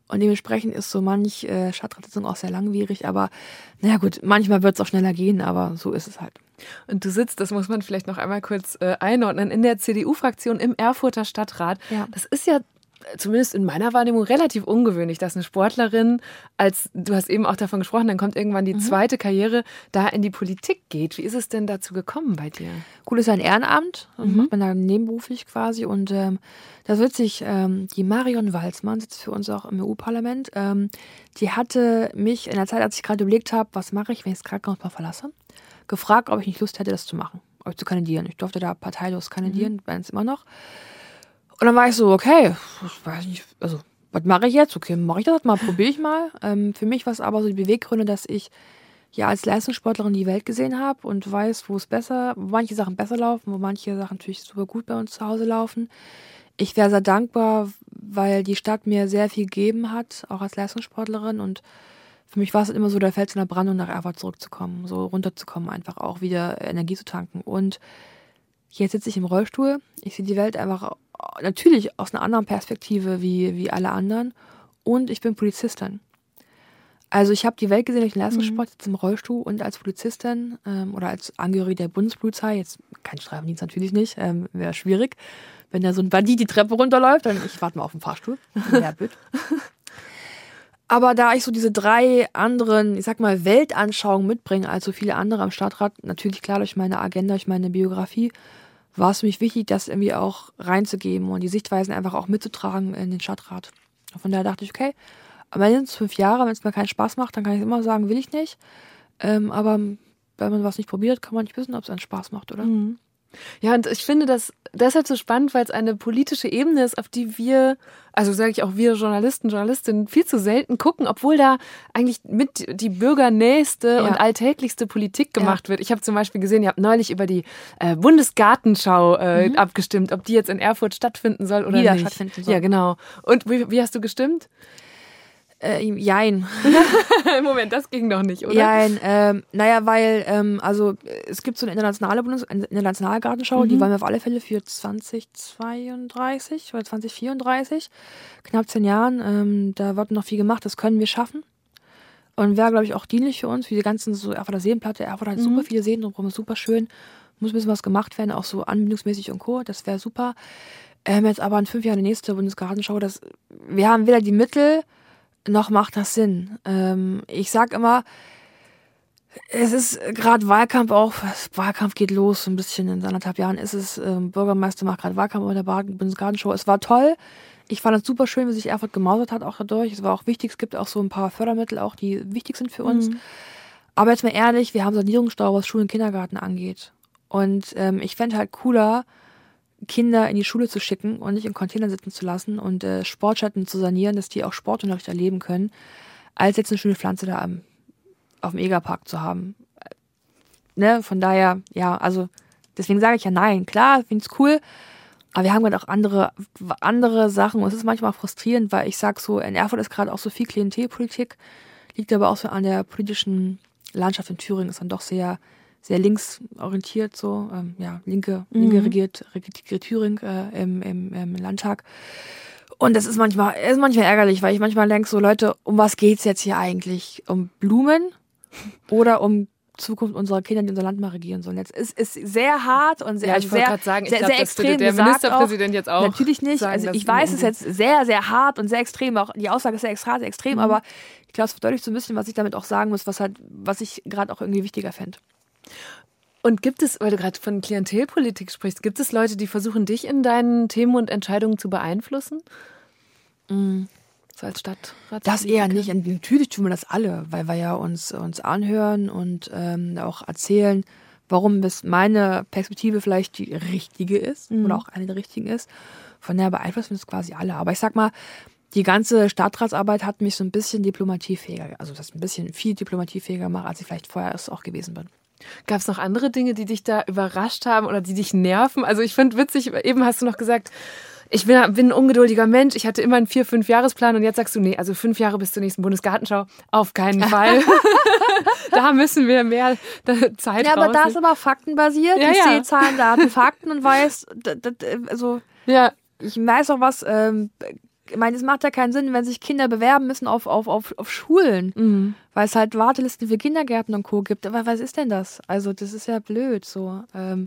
Und dementsprechend ist so manch äh, Stadtratssitzung auch sehr langwierig. Aber naja gut, manchmal wird es auch schneller gehen, aber so ist es halt. Und du sitzt, das muss man vielleicht noch einmal kurz äh, einordnen, in der C D U-Fraktion im Erfurter Stadtrat. Ja. Das ist ja zumindest in meiner Wahrnehmung relativ ungewöhnlich, dass eine Sportlerin, als du hast eben auch davon gesprochen, dann kommt irgendwann die mhm. zweite Karriere, da in die Politik geht. Wie ist es denn dazu gekommen bei dir? Gut, ist ja ein Ehrenamt, mhm. macht man da nebenberuflich quasi und ähm, da wird sich ähm, die Marion Walzmann, sitzt für uns auch im E U-Parlament, ähm, die hatte mich in der Zeit, als ich gerade überlegt habe, was mache ich, wenn ich das Krankenhaus mal verlasse, gefragt, ob ich nicht Lust hätte, das zu machen, ob ich zu kandidieren. Ich durfte da parteilos kandidieren, mhm. bei uns immer noch. Und dann war ich so, okay, ich weiß nicht, also, was mache ich jetzt? Okay, mache ich das mal, probiere ich mal. Ähm, für mich war es aber so die Beweggründe, dass ich ja als Leistungssportlerin die Welt gesehen habe und weiß, wo es besser, wo manche Sachen besser laufen, wo manche Sachen natürlich super gut bei uns zu Hause laufen. Ich wäre sehr dankbar, weil die Stadt mir sehr viel gegeben hat, auch als Leistungssportlerin. Und für mich war es immer so der Fels in der Brandung, nach Erfurt zurückzukommen, so runterzukommen, einfach auch wieder Energie zu tanken. Und jetzt sitze ich im Rollstuhl. Ich sehe die Welt einfach natürlich aus einer anderen Perspektive wie, wie alle anderen. Und ich bin Polizistin. Also ich habe die Welt gesehen durch den Leistungssport, jetzt im Rollstuhl und als Polizistin ähm, oder als Angehörige der Bundespolizei. Jetzt kein Streifendienst natürlich nicht, ähm, wäre schwierig. Wenn da so ein Bandit die Treppe runterläuft, dann ich warte mal auf den Fahrstuhl. Aber da ich so diese drei anderen, ich sag mal, Weltanschauungen mitbringe als so viele andere am Stadtrat, natürlich klar durch meine Agenda, durch meine Biografie, war es für mich wichtig, das irgendwie auch reinzugeben und die Sichtweisen einfach auch mitzutragen in den Stadtrat. Von daher dachte ich, okay, aber sind es fünf Jahre, wenn es mir keinen Spaß macht, dann kann ich immer sagen, will ich nicht. Ähm, aber wenn man was nicht probiert, kann man nicht wissen, ob es einen Spaß macht, oder? Mhm. Ja, und ich finde das deshalb so spannend, weil es eine politische Ebene ist, auf die wir, also sage ich auch wir Journalisten, Journalistinnen, viel zu selten gucken, obwohl da eigentlich mit die bürgernächste ja. und alltäglichste Politik gemacht ja. wird. Ich habe zum Beispiel gesehen, ihr habt neulich über die äh, Bundesgartenschau äh, mhm. abgestimmt, ob die jetzt in Erfurt stattfinden soll oder Wieder nicht. stattfinden soll. Ja, genau. Und wie, wie hast du gestimmt? Äh, jein. Moment, das ging doch nicht, oder? Jein, ähm, naja, weil, ähm, also es gibt so eine internationale Bundes eine internationale Gartenschau, mhm. die wollen wir auf alle Fälle für zwanzig zweiunddreißig oder zwanzig vierunddreißig, knapp zehn Jahren, ähm, da wird noch viel gemacht, das können wir schaffen. Und wäre, glaube ich, auch dienlich für uns, wie die ganzen, so Erfurter Seenplatte, Erfurt hat mhm. super viele Seen drumherum, ist super schön, muss ein bisschen was gemacht werden, auch so anbindungsmäßig und Co., das wäre super. Ähm, jetzt aber in fünf Jahren die nächste Bundesgartenschau, das, wir haben weder die Mittel, noch macht das Sinn. Ähm, ich sag immer, es ist gerade Wahlkampf auch, Wahlkampf geht los, so ein bisschen in anderthalb Jahren ist es, ähm, Bürgermeister macht gerade Wahlkampf bei der Bundesgartenschau. Es war toll. Ich fand es super schön, wie sich Erfurt gemausert hat auch dadurch. Es war auch wichtig, es gibt auch so ein paar Fördermittel auch, die wichtig sind für uns. Mhm. Aber jetzt mal ehrlich, wir haben Sanierungsstau, was Schule und Kindergarten angeht. Und ähm, ich fände halt cooler, Kinder in die Schule zu schicken und nicht in Containern sitzen zu lassen und äh, Sportstätten zu sanieren, dass die auch Sportunterricht erleben können, als jetzt eine schöne Pflanze da am, auf dem Egerpark zu haben. Äh, ne? Von daher, ja, also deswegen sage ich ja nein. Klar, finde ich es cool, aber wir haben gerade auch andere, andere Sachen und es ist manchmal frustrierend, weil ich sage so, in Erfurt ist gerade auch so viel Klientelpolitik, liegt aber auch so an der politischen Landschaft in Thüringen, ist dann doch sehr sehr linksorientiert, so, ähm, ja, linke, linke mhm. regiert, regiert Thüringen äh, im, im, im Landtag. Und das ist manchmal, ist manchmal ärgerlich, weil ich manchmal denke, so Leute, um was geht's jetzt hier eigentlich? Um Blumen oder um Zukunft unserer Kinder, die unser Land mal regieren sollen? Jetzt ist es sehr hart und sehr, ja, ich sehr, gerade sagen, ich sehr, glaub, sehr das extrem der gesagt Ministerpräsident auch, jetzt auch. Natürlich nicht. Sagen, also ich weiß, es ist jetzt sehr, sehr hart und sehr extrem. Auch die Aussage ist sehr extra, sehr extrem, mhm. aber ich glaube, es verdeutlicht so ein bisschen, was ich damit auch sagen muss, was halt, was ich gerade auch irgendwie wichtiger fände. Und gibt es, weil du gerade von Klientelpolitik sprichst, gibt es Leute, die versuchen, dich in deinen Themen und Entscheidungen zu beeinflussen? Mhm. So als Stadtrat? Das eher nicht. Und natürlich tun wir das alle, weil wir ja uns, uns anhören und ähm, auch erzählen, warum es meine Perspektive vielleicht die richtige ist mhm. oder auch eine der richtigen ist. Von daher beeinflussen wir es quasi alle. Aber ich sag mal, die ganze Stadtratsarbeit hat mich so ein bisschen diplomatiefähiger, also das ein bisschen viel diplomatiefähiger gemacht, als ich vielleicht vorher es auch gewesen bin. Gab es noch andere Dinge, die dich da überrascht haben oder die dich nerven? Also ich finde witzig, eben hast du noch gesagt, ich bin, bin ein ungeduldiger Mensch, ich hatte immer einen vier-, fünf-Jahresplan und jetzt sagst du, nee, also fünf Jahre bis zur nächsten Bundesgartenschau, auf keinen Fall. Da müssen wir mehr Zeit Ja, aber raus. da ist aber faktenbasiert. Ja, ich ja. sehe Zahlen, Daten, Fakten und weiß, d- d- also ja. ich weiß auch was, ähm, ich meine, es macht ja keinen Sinn, wenn sich Kinder bewerben müssen auf, auf, auf, auf Schulen, mhm. weil es halt Wartelisten für Kindergärten und Co. gibt. Aber was ist denn das? Also das ist ja blöd so. Ähm,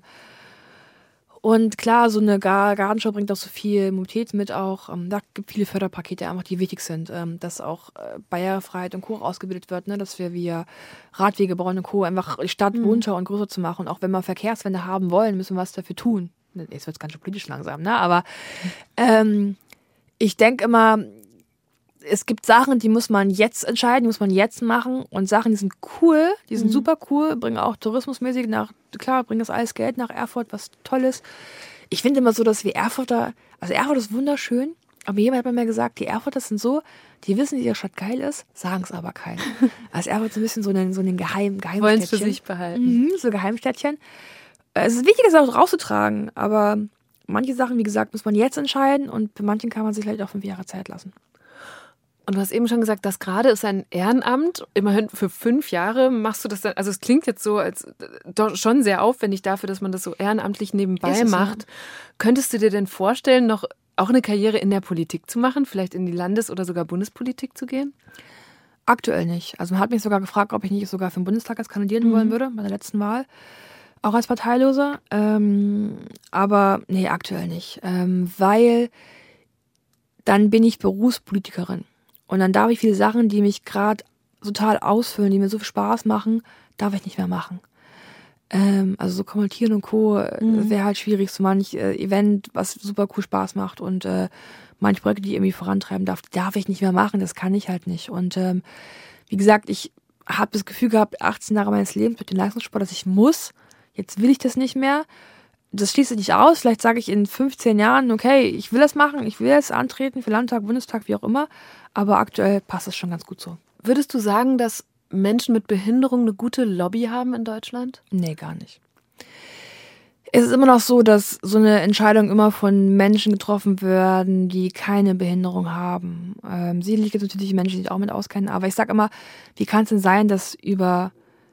Und klar, so eine Gartenschau bringt auch so viel Mobilität mit auch. Ähm, da gibt es viele Förderpakete einfach, die wichtig sind, ähm, dass auch äh, Barrierefreiheit und Co. ausgebildet wird, ne? Dass wir via Radwege bauen und Co. einfach die Stadt mhm. bunter und größer zu machen. Und auch wenn wir Verkehrswende haben wollen, müssen wir was dafür tun. Jetzt wird es ganz schön politisch langsam, ne? Aber ähm, ich denke immer, es gibt Sachen, die muss man jetzt entscheiden, die muss man jetzt machen. Und Sachen, die sind cool, die sind mhm. super cool, bringen auch tourismusmäßig nach, klar, bringen das alles Geld nach Erfurt, was Tolles. Ich finde immer so, dass wir Erfurter, also Erfurt ist wunderschön, aber jemand hat bei mir gesagt, die Erfurter sind so, die wissen, dass die Stadt geil ist, sagen es aber keiner. Also Erfurt ist so ein bisschen so ein, so ein Geheim, Geheimstädtchen. Wollen es für sich behalten. Mhm, so Geheimstädtchen. Es ist wichtig, es auch rauszutragen, aber manche Sachen, wie gesagt, muss man jetzt entscheiden und bei manchen kann man sich vielleicht auch fünf Jahre Zeit lassen. Und du hast eben schon gesagt, das gerade ist ein Ehrenamt. Immerhin für fünf Jahre machst du das dann. Also es klingt jetzt so, als doch schon sehr aufwendig dafür, dass man das so ehrenamtlich nebenbei macht. Ja. Könntest du dir denn vorstellen, noch auch eine Karriere in der Politik zu machen? Vielleicht in die Landes- oder sogar Bundespolitik zu gehen? Aktuell nicht. Also man hat mich sogar gefragt, ob ich nicht sogar für den Bundestag als kandidieren mhm. wollen würde, bei der letzten Wahl. Auch als Parteiloser. Ähm, aber nee, aktuell nicht. Ähm, weil dann bin ich Berufspolitikerin. Und dann darf ich viele Sachen, die mich gerade total ausfüllen, die mir so viel Spaß machen, darf ich nicht mehr machen. Ähm, also so kommentieren und Co. Mhm. wäre halt schwierig. So manch äh, Event, was super cool Spaß macht und äh, manche Projekte, die ich irgendwie vorantreiben darf, darf ich nicht mehr machen. Das kann ich halt nicht. Und ähm, wie gesagt, ich habe das Gefühl gehabt, achtzehn Jahre meines Lebens mit dem Leistungssport, dass ich muss. Jetzt will ich das nicht mehr. Das schließt sich nicht aus. Vielleicht sage ich in fünfzehn Jahren, okay, ich will das machen, ich will jetzt antreten für Landtag, Bundestag, wie auch immer. Aber aktuell passt es schon ganz gut so. Würdest du sagen, dass Menschen mit Behinderung eine gute Lobby haben in Deutschland? Nee, gar nicht. Es ist immer noch so, dass so eine Entscheidung immer von Menschen getroffen werden, die keine Behinderung haben. Ähm, sicherlich gibt es natürlich Menschen, die sich auch mit auskennen. Aber ich sage immer, wie kann es denn sein, dass über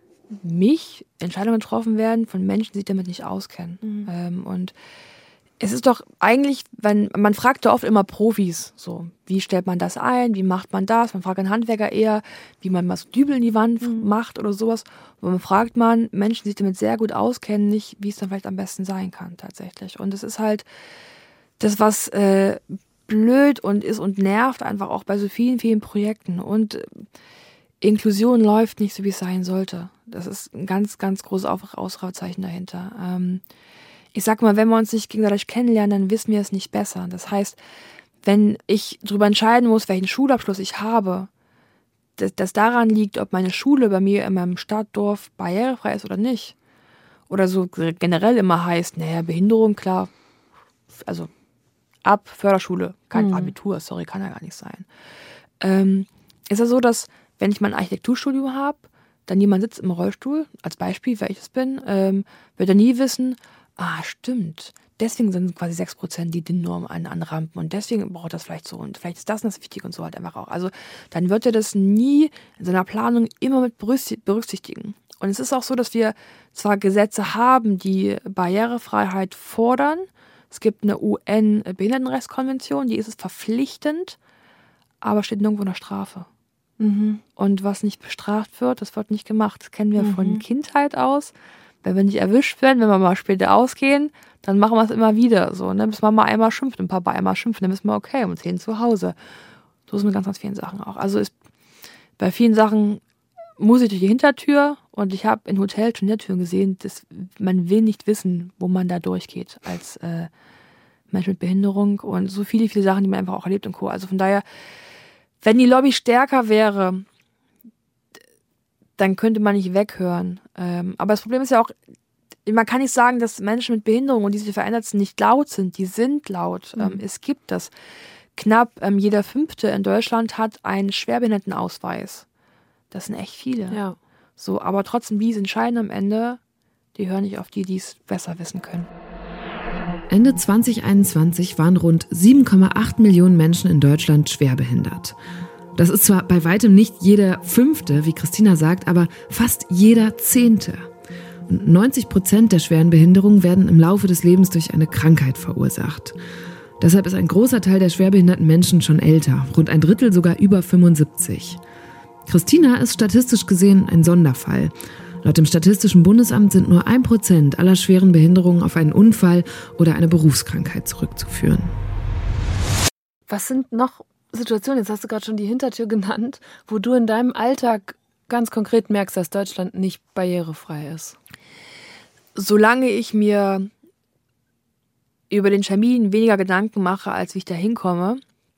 mich Entscheidungen getroffen werden von Menschen, die sich damit nicht auskennen. Mhm. Ähm, und es ist doch eigentlich, wenn man fragt ja oft immer Profis, so wie stellt man das ein, wie macht man das? Man fragt einen Handwerker eher, wie man mal so Dübel in die Wand mhm. macht oder sowas. Und man fragt man Menschen, die sich damit sehr gut auskennen, nicht, wie es dann vielleicht am besten sein kann tatsächlich. Und es ist halt das, was äh, blöd und ist und nervt einfach auch bei so vielen, vielen Projekten. Und Inklusion läuft nicht so, wie es sein sollte. Das ist ein ganz, ganz großes Ausrufezeichen dahinter. Ähm, ich sag mal, wenn wir uns nicht gegenseitig kennenlernen, dann wissen wir es nicht besser. Das heißt, wenn ich darüber entscheiden muss, welchen Schulabschluss ich habe, dass das daran liegt, ob meine Schule bei mir in meinem Stadtdorf barrierefrei ist oder nicht. Oder so generell immer heißt, naja, Behinderung, klar, also ab Förderschule, kein mhm. Abitur, sorry, kann ja gar nicht sein. Ähm, ist ja so, dass wenn ich mein Architekturstudium habe, dann jemand sitzt im Rollstuhl, als Beispiel, wer ich es bin, ähm, wird er nie wissen, ah, stimmt, deswegen sind quasi sechs Prozent die D I N-Norm an, an Rampen und deswegen braucht das vielleicht so und vielleicht ist das und das wichtig und so halt einfach auch. Also dann wird er das nie in seiner Planung immer mit berücksichtigen. Und es ist auch so, dass wir zwar Gesetze haben, die Barrierefreiheit fordern, es gibt eine U N-Behindertenrechtskonvention, die ist es verpflichtend, aber steht nirgendwo eine Strafe. Mhm. Und was nicht bestraft wird, das wird nicht gemacht. Das kennen wir mhm. von Kindheit aus. Wenn wir nicht erwischt werden, wenn wir mal später ausgehen, dann machen wir es immer wieder so. Ne? Bis Mama einmal schimpft und Papa einmal schimpft, dann wissen wir, okay, um zehn zu Hause. So ist es mit ganz, ganz vielen Sachen auch. Also ist, bei vielen Sachen muss ich durch die Hintertür und ich habe in Hotels schon Hintertüren gesehen, dass man will nicht wissen, wo man da durchgeht als äh, Mensch mit Behinderung und so viele, viele Sachen, die man einfach auch erlebt und Co. Also von daher, wenn die Lobby stärker wäre, dann könnte man nicht weghören. Ähm, aber das Problem ist ja auch, man kann nicht sagen, dass Menschen mit Behinderung und die sich verändert sind, nicht laut sind. Die sind laut. Mhm. Ähm, es gibt das. Knapp ähm, jeder Fünfte in Deutschland hat einen Schwerbehindertenausweis. Das sind echt viele. Ja. So, aber trotzdem, die entscheiden am Ende, die hören nicht auf die, die es besser wissen können. Ende zwanzig einundzwanzig waren rund sieben Komma acht Millionen Menschen in Deutschland schwerbehindert. Das ist zwar bei weitem nicht jeder Fünfte, wie Christina sagt, aber fast jeder Zehnte. Und neunzig Prozent der schweren Behinderungen werden im Laufe des Lebens durch eine Krankheit verursacht. Deshalb ist ein großer Teil der schwerbehinderten Menschen schon älter, rund ein Drittel sogar über fünfundsiebzig. Christina ist statistisch gesehen ein Sonderfall. Laut dem Statistischen Bundesamt sind nur ein Prozent aller schweren Behinderungen auf einen Unfall oder eine Berufskrankheit zurückzuführen. Was sind noch Situationen, jetzt hast du gerade schon die Hintertür genannt, wo du in deinem Alltag ganz konkret merkst, dass Deutschland nicht barrierefrei ist? Solange ich mir über den Termin weniger Gedanken mache, als wie ich da hinkomme,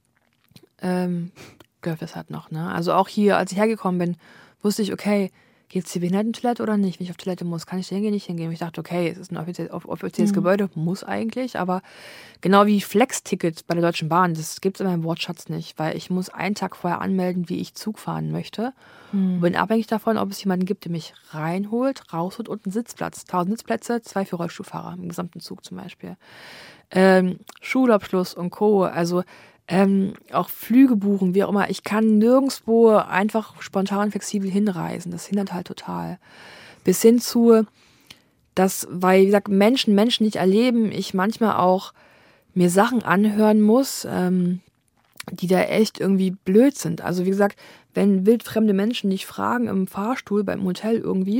ähm, läuft das halt noch. Ne? Also auch hier, als ich hergekommen bin, wusste ich, okay, geht's die Behindertentoilette oder nicht? Wenn ich auf Toilette muss, kann ich da hingehen, nicht hingehen? Ich dachte, okay, es ist ein offizielles, offizielles mhm. Gebäude, muss eigentlich, aber genau wie Flex-Tickets bei der Deutschen Bahn, das gibt es in meinem Wortschatz nicht, weil ich muss einen Tag vorher anmelden, wie ich Zug fahren möchte. Mhm. Und bin abhängig davon, ob es jemanden gibt, der mich reinholt, rausholt und einen Sitzplatz. Tausend Sitzplätze, zwei für Rollstuhlfahrer, im gesamten Zug zum Beispiel. Ähm, Schulabschluss und Co., also Ähm, auch Flüge buchen, wie auch immer. Ich kann nirgendwo einfach spontan flexibel hinreisen. Das hindert halt total. Bis hin zu, dass, weil, wie gesagt, Menschen Menschen nicht erleben, ich manchmal auch mir Sachen anhören muss, ähm, die da echt irgendwie blöd sind. Also wie gesagt, wenn wildfremde Menschen dich fragen im Fahrstuhl beim Hotel irgendwie,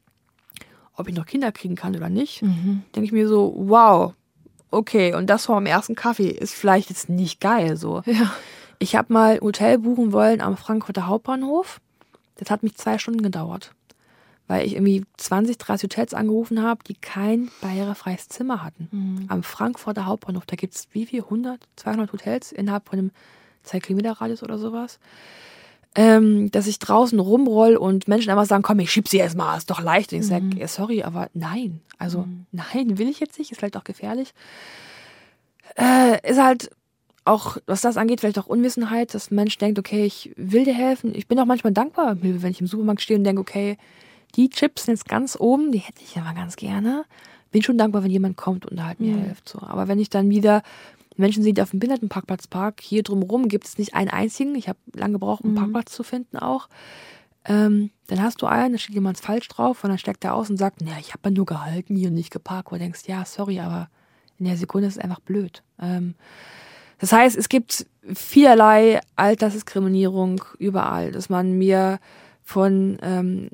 ob ich noch Kinder kriegen kann oder nicht, mhm. denke ich mir so, wow, okay, und das vor dem ersten Kaffee ist vielleicht jetzt nicht geil so. Ja. Ich habe mal ein Hotel buchen wollen am Frankfurter Hauptbahnhof. Das hat mich zwei Stunden gedauert, weil ich irgendwie zwanzig, dreißig Hotels angerufen habe, die kein barrierefreies Zimmer hatten. Mhm. Am Frankfurter Hauptbahnhof, da gibt es wie viel? hundert, zweihundert Hotels innerhalb von einem zwei Kilometer Radius oder sowas. Ähm, dass ich draußen rumroll und Menschen einfach sagen, komm, ich schieb sie erst mal, ist doch leicht. Und ich sage, mhm. ja, sorry, aber nein. Also mhm. nein, will ich jetzt nicht, ist vielleicht auch gefährlich. Äh, ist halt auch, was das angeht, vielleicht auch Unwissenheit, dass ein Mensch denkt, okay, ich will dir helfen. Ich bin auch manchmal dankbar, wenn ich im Supermarkt stehe und denke, okay, die Chips sind jetzt ganz oben, die hätte ich aber ganz gerne. Bin schon dankbar, wenn jemand kommt und halt mir mhm. hilft. So. Aber wenn ich dann wieder Menschen sehen, die auf dem Behindertenparkplatz parken, hier drumherum gibt es nicht einen einzigen. Ich habe lange gebraucht, einen mhm. Parkplatz zu finden auch. Ähm, dann hast du einen, da steht jemand falsch drauf und dann steckt er aus und sagt, naja, ich habe ja nur gehalten hier und nicht geparkt. Und du denkst, ja, sorry, aber in der Sekunde ist es einfach blöd. Ähm, das heißt, es gibt vielerlei Altersdiskriminierung überall, dass man mir von ähm,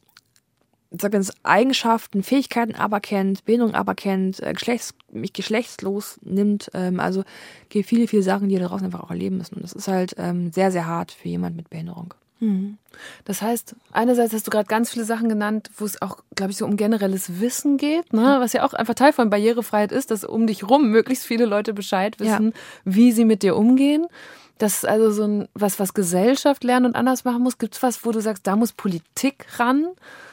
sag jetzt, Eigenschaften, Fähigkeiten aberkennt, Behinderung aberkennt, äh, Geschlechts, mich geschlechtslos nimmt. Ähm, also gibt viele, viele Sachen, die da draußen einfach auch erleben müssen. Und das ist halt ähm, sehr, sehr hart für jemand mit Behinderung. Mhm. Das heißt, einerseits hast du gerade ganz viele Sachen genannt, wo es auch, glaube ich, so um generelles Wissen geht, ne? Was ja auch einfach Teil von Barrierefreiheit ist, dass um dich rum möglichst viele Leute Bescheid wissen, ja. wie sie mit dir umgehen. Das ist also so ein was, was Gesellschaft lernen und anders machen muss. Gibt es was, wo du sagst, da muss Politik ran?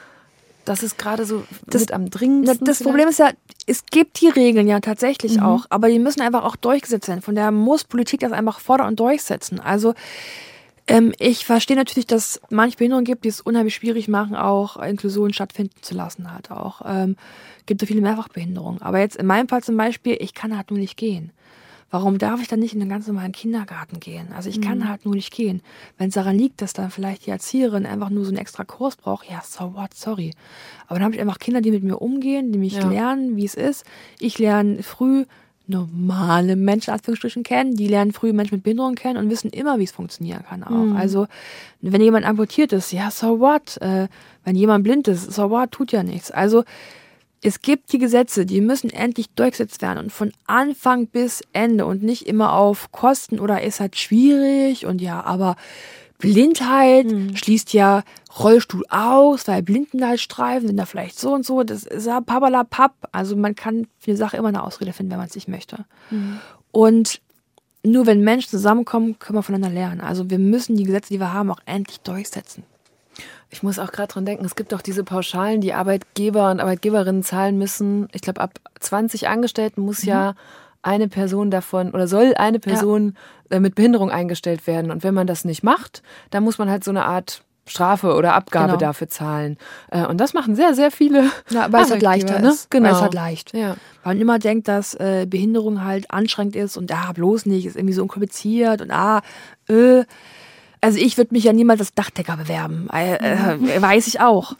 Das ist gerade so das, mit am dringendsten. Das vielleicht? Problem ist ja, es gibt die Regeln ja tatsächlich mhm. auch, aber die müssen einfach auch durchgesetzt werden. Von daher muss Politik das einfach fordern und durchsetzen. Also ähm, ich verstehe natürlich, dass es manche Behinderungen gibt, die es unheimlich schwierig machen, auch Inklusion stattfinden zu lassen halt auch. Ähm, gibt so viele Mehrfachbehinderungen. Aber jetzt in meinem Fall zum Beispiel, ich kann halt nur nicht gehen. Warum darf ich dann nicht in den ganz normalen Kindergarten gehen? Also ich kann mhm. halt nur nicht gehen. Wenn es daran liegt, dass dann vielleicht die Erzieherin einfach nur so einen extra Kurs braucht, ja, so what, sorry. Aber dann habe ich einfach Kinder, die mit mir umgehen, die mich ja. lernen, wie es ist. Ich lerne früh normale Menschen, Anführungsstrichen, kennen. Die lernen früh Menschen mit Behinderung kennen und wissen immer, wie es funktionieren kann auch. Mhm. Also wenn jemand amputiert ist, ja, so what. Äh, wenn jemand blind ist, so what, tut ja nichts. Also es gibt die Gesetze, die müssen endlich durchgesetzt werden und von Anfang bis Ende und nicht immer auf Kosten oder ist halt schwierig und ja, aber Blindheit hm. schließt ja Rollstuhl aus, weil Blindenleitstreifen sind da vielleicht so und so, das ist ja papalapap. Also man kann für eine Sache immer eine Ausrede finden, wenn man es nicht möchte. Hm. Und nur wenn Menschen zusammenkommen, können wir voneinander lernen. Also wir müssen die Gesetze, die wir haben, auch endlich durchsetzen. Ich muss auch gerade dran denken, es gibt auch diese Pauschalen, die Arbeitgeber und Arbeitgeberinnen zahlen müssen. Ich glaube, ab zwanzig Angestellten muss mhm. ja eine Person davon oder soll eine Person ja. mit Behinderung eingestellt werden. Und wenn man das nicht macht, dann muss man halt so eine Art Strafe oder Abgabe genau. dafür zahlen. Und das machen sehr, sehr viele. Ja, weil es halt leichter ne? ist. Genau. Weil es halt leicht. Ja. Weil man immer denkt, dass äh, Behinderung halt anstrengend ist und ah, bloß nicht, ist irgendwie so unkompliziert und ah, äh. Also ich würde mich ja niemals als Dachdecker bewerben, äh, äh, weiß ich auch.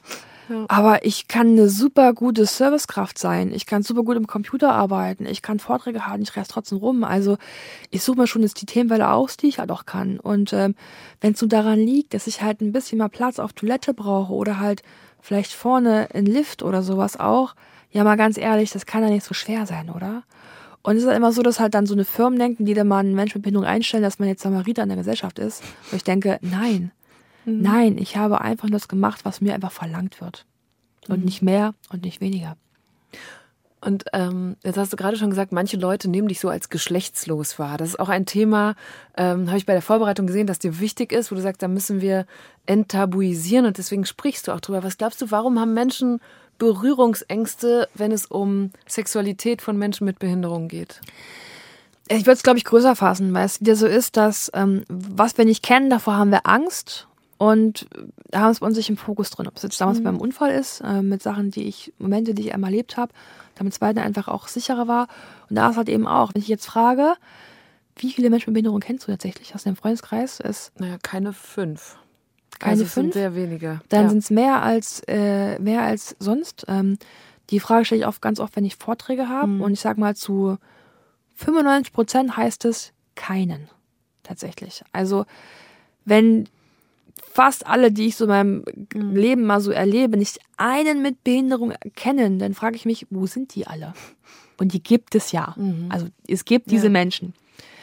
Ja. Aber ich kann eine super gute Servicekraft sein. Ich kann super gut im Computer arbeiten. Ich kann Vorträge halten. Ich reise trotzdem rum. Also ich suche mir schon jetzt die Themenwelle aus, die ich halt auch kann. Und ähm, wenn es nur daran liegt, dass ich halt ein bisschen mehr Platz auf Toilette brauche oder halt vielleicht vorne ein Lift oder sowas auch, ja mal ganz ehrlich, das kann ja nicht so schwer sein, oder? Und es ist halt immer so, dass halt dann so eine Firmen denken, die da mal einen Menschen mit Behinderung einstellen, dass man jetzt Samariter in der Gesellschaft ist. Und ich denke, nein, mhm. nein, ich habe einfach nur das gemacht, was mir einfach verlangt wird. Und mhm. nicht mehr und nicht weniger. Und ähm, jetzt hast du gerade schon gesagt, manche Leute nehmen dich so als geschlechtslos wahr. Das ist auch ein Thema, ähm, habe ich bei der Vorbereitung gesehen, das dir wichtig ist, wo du sagst, da müssen wir enttabuisieren und deswegen sprichst du auch drüber. Was glaubst du, warum haben Menschen Berührungsängste, wenn es um Sexualität von Menschen mit Behinderung geht? Ich würde es, glaube ich, größer fassen, weil es wieder so ist, dass ähm, was wir nicht kennen, davor haben wir Angst und da haben es bei uns nicht im Fokus drin. Ob es jetzt damals mhm. beim Unfall ist, äh, mit Sachen, die ich, Momente, die ich einmal erlebt habe, damit es weiter einfach auch sicherer war. Und da ist halt eben auch, wenn ich jetzt frage, wie viele Menschen mit Behinderung kennst du tatsächlich aus deinem Freundeskreis? Ist naja, keine fünf. Keine also fünf? Sind sehr wenige. Dann ja. sind es mehr als äh, mehr als sonst. Ähm, die Frage stelle ich oft, ganz oft, wenn ich Vorträge habe. Mhm. Und ich sage mal, zu fünfundneunzig Prozent heißt es keinen. Tatsächlich. Also wenn fast alle, die ich so in meinem mhm. Leben mal so erlebe, nicht einen mit Behinderung kennen, dann frage ich mich, wo sind die alle? Und die gibt es ja. Mhm. Also es gibt diese ja. Menschen.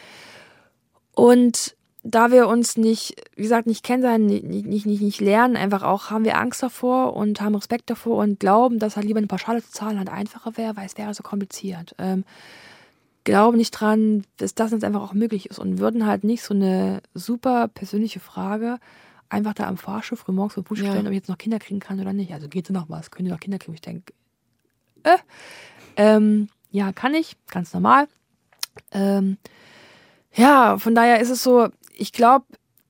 Und da wir uns nicht, wie gesagt, nicht kennen, nicht, nicht, nicht, nicht lernen, einfach auch haben wir Angst davor und haben Respekt davor und glauben, dass halt lieber eine Pauschale zu zahlen halt einfacher wäre, weil es wäre so kompliziert. Ähm, glauben nicht dran, dass das jetzt einfach auch möglich ist und würden halt nicht so eine super persönliche Frage einfach da am Fahrschiff früh morgens auf den Busch stellen, ja. ob ich jetzt noch Kinder kriegen kann oder nicht. Also geht noch was, können die noch Kinder kriegen? Ich denke, äh, ähm, ja, kann ich, ganz normal. Ähm, ja, von daher ist es so, ich glaube,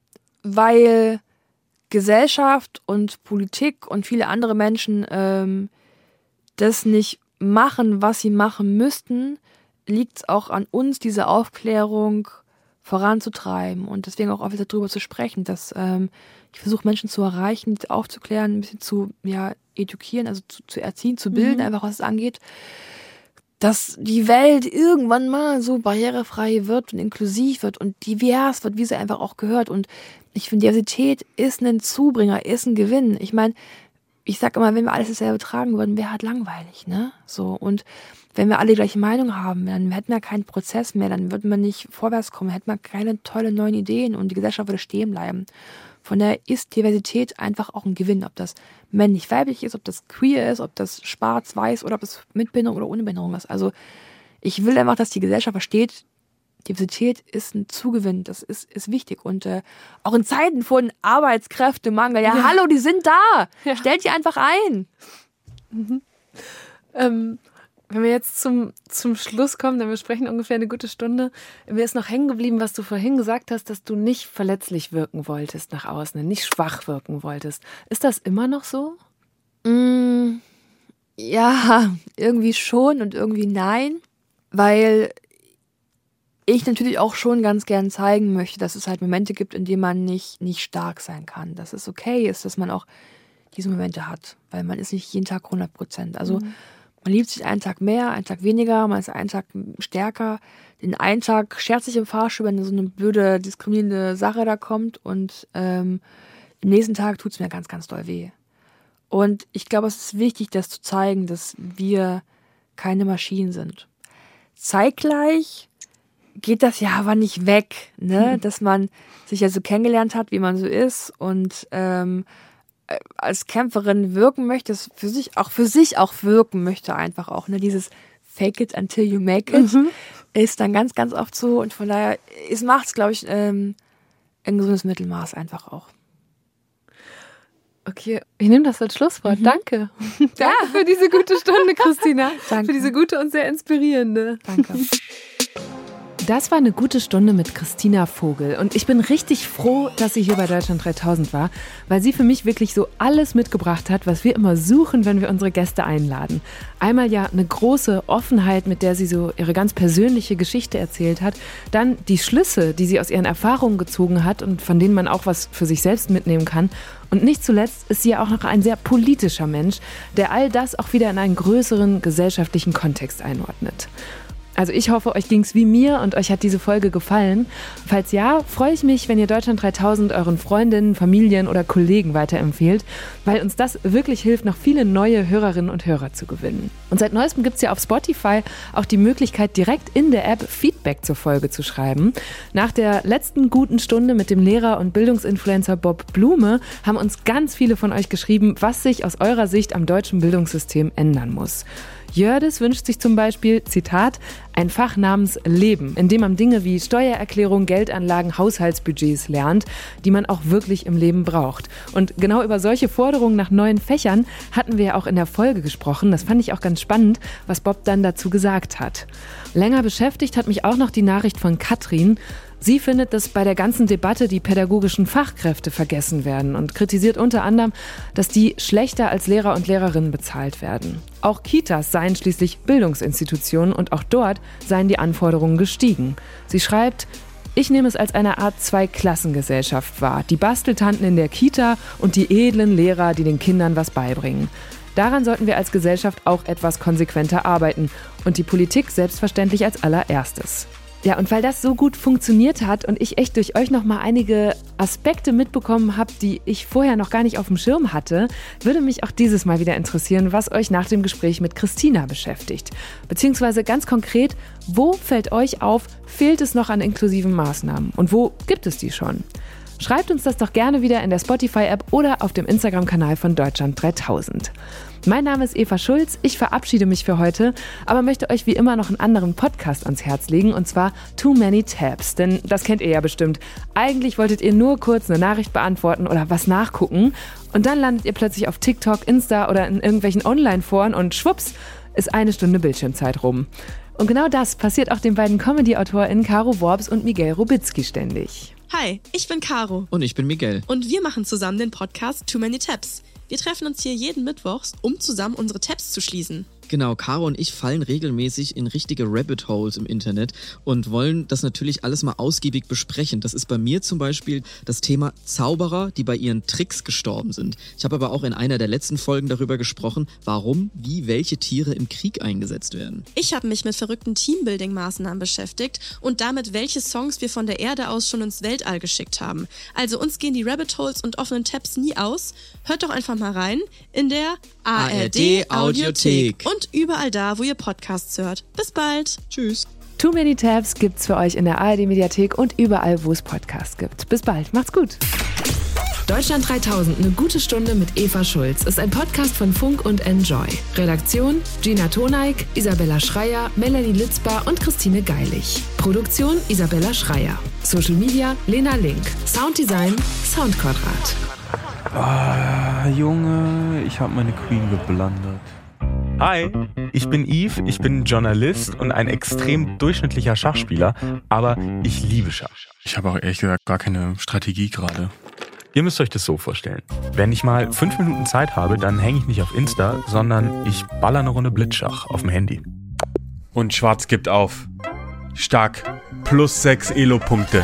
weil Gesellschaft und Politik und viele andere Menschen ähm, das nicht machen, was sie machen müssten, liegt es auch an uns, diese Aufklärung voranzutreiben und deswegen auch offiziell darüber zu sprechen, dass ähm, ich versuche, Menschen zu erreichen, aufzuklären, ein bisschen zu ja, edukieren, also zu, zu erziehen, zu bilden, mhm. einfach was es angeht, dass die Welt irgendwann mal so barrierefrei wird und inklusiv wird und divers wird, wie sie einfach auch gehört. Und ich finde, Diversität ist ein Zubringer, ist ein Gewinn. Ich meine, ich sag immer, wenn wir alles dasselbe tragen würden, wäre halt langweilig, ne? So. Und wenn wir alle die gleiche Meinung haben, dann hätten wir keinen Prozess mehr, dann würden wir nicht vorwärts kommen, hätten wir keine tolle neuen Ideen und die Gesellschaft würde stehen bleiben. Von daher ist Diversität einfach auch ein Gewinn, ob das männlich-weiblich ist, ob das queer ist, ob das schwarz-weiß oder ob das mit Behinderung oder ohne Behinderung ist. Also ich will einfach, dass die Gesellschaft versteht, Diversität ist ein Zugewinn, das ist, ist wichtig. Und äh, auch in Zeiten von Arbeitskräftemangel, ja, ja. hallo, die sind da, ja. stellt die einfach ein. Mhm. Ähm, wenn wir jetzt zum, zum Schluss kommen, denn wir sprechen ungefähr eine gute Stunde, mir ist noch hängen geblieben, was du vorhin gesagt hast, dass du nicht verletzlich wirken wolltest nach außen, nicht schwach wirken wolltest. Ist das immer noch so? Mm, ja, irgendwie schon und irgendwie nein, weil ich natürlich auch schon ganz gern zeigen möchte, dass es halt Momente gibt, in denen man nicht, nicht stark sein kann. Dass es okay ist, dass man auch diese Momente hat, weil man ist nicht jeden Tag hundert Prozent. Also mhm. man liebt sich einen Tag mehr, einen Tag weniger, man ist einen Tag stärker. Den einen Tag scherzt sich im Fahrstuhl, wenn so eine blöde, diskriminierende Sache da kommt und ähm, im nächsten Tag tut es mir ganz, ganz doll weh. Und ich glaube, es ist wichtig, das zu zeigen, dass wir keine Maschinen sind. Zeitgleich geht das ja aber nicht weg, ne? Mhm. Dass man sich ja so kennengelernt hat, wie man so ist und ähm, als Kämpferin wirken möchte, das für sich auch für sich auch wirken möchte einfach auch, ne? Dieses Fake it until you make it mhm. ist dann ganz, ganz oft so und von daher, es macht es, glaube ich, ähm, ein gesundes Mittelmaß einfach auch. Okay, ich nehme das als Schlusswort. Mhm. Danke. Danke ja. für diese gute Stunde, Christina. Danke. Für diese gute und sehr inspirierende. Danke. Das war eine gute Stunde mit Christina Vogel und ich bin richtig froh, dass sie hier bei Deutschland dreitausend war, weil sie für mich wirklich so alles mitgebracht hat, was wir immer suchen, wenn wir unsere Gäste einladen. Einmal ja eine große Offenheit, mit der sie so ihre ganz persönliche Geschichte erzählt hat, dann die Schlüsse, die sie aus ihren Erfahrungen gezogen hat und von denen man auch was für sich selbst mitnehmen kann. Und nicht zuletzt ist sie ja auch noch ein sehr politischer Mensch, der all das auch wieder in einen größeren gesellschaftlichen Kontext einordnet. Also ich hoffe, euch ging's wie mir und euch hat diese Folge gefallen. Falls ja, freue ich mich, wenn ihr Deutschland dreitausend euren Freundinnen, Familien oder Kollegen weiterempfehlt, weil uns das wirklich hilft, noch viele neue Hörerinnen und Hörer zu gewinnen. Und seit neuestem gibt's ja auf Spotify auch die Möglichkeit, direkt in der App Feedback zur Folge zu schreiben. Nach der letzten guten Stunde mit dem Lehrer und Bildungsinfluencer Bob Blume haben uns ganz viele von euch geschrieben, was sich aus eurer Sicht am deutschen Bildungssystem ändern muss. Jördis wünscht sich zum Beispiel, Zitat, ein Fach namens Leben, in dem man Dinge wie Steuererklärung, Geldanlagen, Haushaltsbudgets lernt, die man auch wirklich im Leben braucht. Und genau über solche Forderungen nach neuen Fächern hatten wir ja auch in der Folge gesprochen. Das fand ich auch ganz spannend, was Bob dann dazu gesagt hat. Länger beschäftigt hat mich auch noch die Nachricht von Katrin. Sie findet, dass bei der ganzen Debatte die pädagogischen Fachkräfte vergessen werden und kritisiert unter anderem, dass die schlechter als Lehrer und Lehrerinnen bezahlt werden. Auch Kitas seien schließlich Bildungsinstitutionen und auch dort seien die Anforderungen gestiegen. Sie schreibt, ich nehme es als eine Art Zweiklassengesellschaft wahr. Die Basteltanten in der Kita und die edlen Lehrer, die den Kindern was beibringen. Daran sollten wir als Gesellschaft auch etwas konsequenter arbeiten und die Politik selbstverständlich als allererstes. Ja, und weil das so gut funktioniert hat und ich echt durch euch nochmal einige Aspekte mitbekommen habe, die ich vorher noch gar nicht auf dem Schirm hatte, würde mich auch dieses Mal wieder interessieren, was euch nach dem Gespräch mit Christina beschäftigt. Beziehungsweise ganz konkret, wo fällt euch auf, fehlt es noch an inklusiven Maßnahmen und wo gibt es die schon? Schreibt uns das doch gerne wieder in der Spotify-App oder auf dem Instagram-Kanal von Deutschland dreitausend. Mein Name ist Eva Schulz, ich verabschiede mich für heute, aber möchte euch wie immer noch einen anderen Podcast ans Herz legen, und zwar Too Many Tabs, denn das kennt ihr ja bestimmt. Eigentlich wolltet ihr nur kurz eine Nachricht beantworten oder was nachgucken und dann landet ihr plötzlich auf TikTok, Insta oder in irgendwelchen Online-Foren und schwupps, ist eine Stunde Bildschirmzeit rum. Und genau das passiert auch den beiden Comedy-AutorInnen Caro Worps und Miguel Robitzky ständig. Hi, ich bin Caro. Und ich bin Miguel. Und wir machen zusammen den Podcast Too Many Tabs. Wir treffen uns hier jeden Mittwochs, um zusammen unsere Tabs zu schließen. Genau, Caro und ich fallen regelmäßig in richtige Rabbit Holes im Internet und wollen das natürlich alles mal ausgiebig besprechen. Das ist bei mir zum Beispiel das Thema Zauberer, die bei ihren Tricks gestorben sind. Ich habe aber auch in einer der letzten Folgen darüber gesprochen, warum, wie welche Tiere im Krieg eingesetzt werden. Ich habe mich mit verrückten Teambuilding-Maßnahmen beschäftigt und damit, welche Songs wir von der Erde aus schon ins Weltall geschickt haben. Also uns gehen die Rabbit Holes und offenen Tabs nie aus. Hört doch einfach mal rein in der A R D-Audiothek und überall da, wo ihr Podcasts hört. Bis bald. Tschüss. Too Many Tabs gibt's für euch in der A R D-Mediathek und überall, wo es Podcasts gibt. Bis bald. Macht's gut. Deutschland dreitausend, eine gute Stunde mit Eva Schulz, ist ein Podcast von Funk und Enjoy. Redaktion Gina Toneik, Isabella Schreier, Melanie Litzbar und Christine Geilig. Produktion Isabella Schreier. Social Media Lena Link. Sounddesign Soundquadrat. Ah, Junge, ich habe meine Queen geblendet. Hi, ich bin Yves, ich bin Journalist und ein extrem durchschnittlicher Schachspieler, aber ich liebe Schach. Ich habe auch ehrlich gesagt gar keine Strategie gerade. Ihr müsst euch das so vorstellen. Wenn ich mal fünf Minuten Zeit habe, dann hänge ich nicht auf Insta, sondern ich baller eine Runde Blitzschach auf dem Handy. Und Schwarz gibt auf. Stark. Plus sechs Elo-Punkte.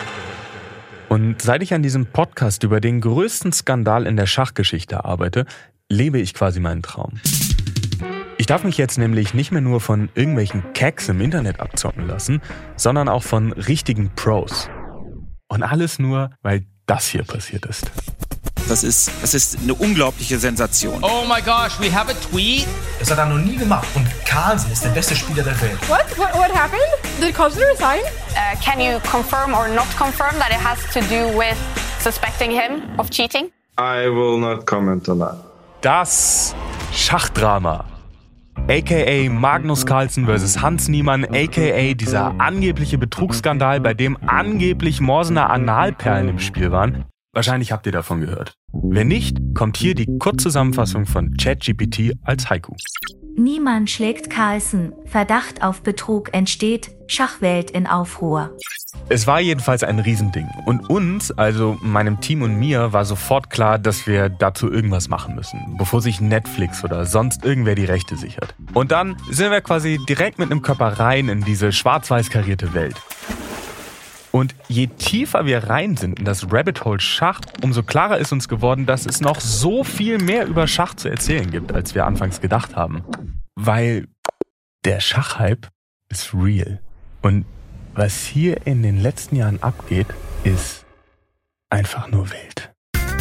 Und seit ich an diesem Podcast über den größten Skandal in der Schachgeschichte arbeite, lebe ich quasi meinen Traum. Ich darf mich jetzt nämlich nicht mehr nur von irgendwelchen Cacks im Internet abzocken lassen, sondern auch von richtigen Pros. Und alles nur, weil das hier passiert ist. Das ist, das ist eine unglaubliche Sensation. Oh my gosh, we have a tweet. Das hat er noch nie gemacht. Und Carlsen ist der beste Spieler der Welt. What? What, what happened? Did Carlsen resign? Uh, can you confirm or not confirm that it has to do with suspecting him of cheating? I will not comment on that. Das Schachdrama. A K A Magnus Carlsen versus Hans Niemann, A K A dieser angebliche Betrugsskandal, bei dem angeblich Morsener Analperlen im Spiel waren. Wahrscheinlich habt ihr davon gehört. Wenn nicht, kommt hier die Kurzzusammenfassung von ChatGPT als Haiku. Niemand schlägt Carlsen. Verdacht auf Betrug entsteht. Schachwelt in Aufruhr. Es war jedenfalls ein Riesending. Und uns, also meinem Team und mir, war sofort klar, dass wir dazu irgendwas machen müssen, bevor sich Netflix oder sonst irgendwer die Rechte sichert. Und dann sind wir quasi direkt mit einem Körper rein in diese schwarz-weiß karierte Welt. Und je tiefer wir rein sind in das Rabbit Hole Schach, umso klarer ist uns geworden, dass es noch so viel mehr über Schach zu erzählen gibt, als wir anfangs gedacht haben. Weil der Schachhype ist real. Und was hier in den letzten Jahren abgeht, ist einfach nur wild.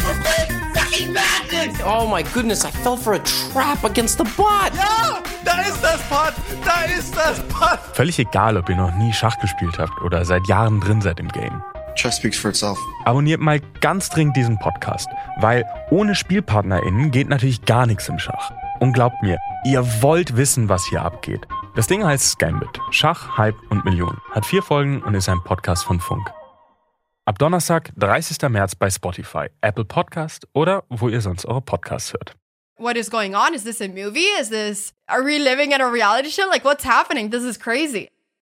Oh my goodness, I fell for a trap against the bot. Ja, da ist das Bot, da ist das Bot. Völlig egal, ob ihr noch nie Schach gespielt habt oder seit Jahren drin seid im Game. Chess speaks for itself. Abonniert mal ganz dringend diesen Podcast, weil ohne SpielpartnerInnen geht natürlich gar nichts im Schach. Und glaubt mir, ihr wollt wissen, was hier abgeht. Das Ding heißt Gambit. Schach, Hype und Millionen. Hat vier Folgen und ist ein Podcast von Funk. Ab Donnerstag, dreißigsten März bei Spotify, Apple Podcast oder wo ihr sonst eure Podcasts hört. What is going on? Is this a movie? Is this, are we living in a reality show? Like, what's happening? This is crazy.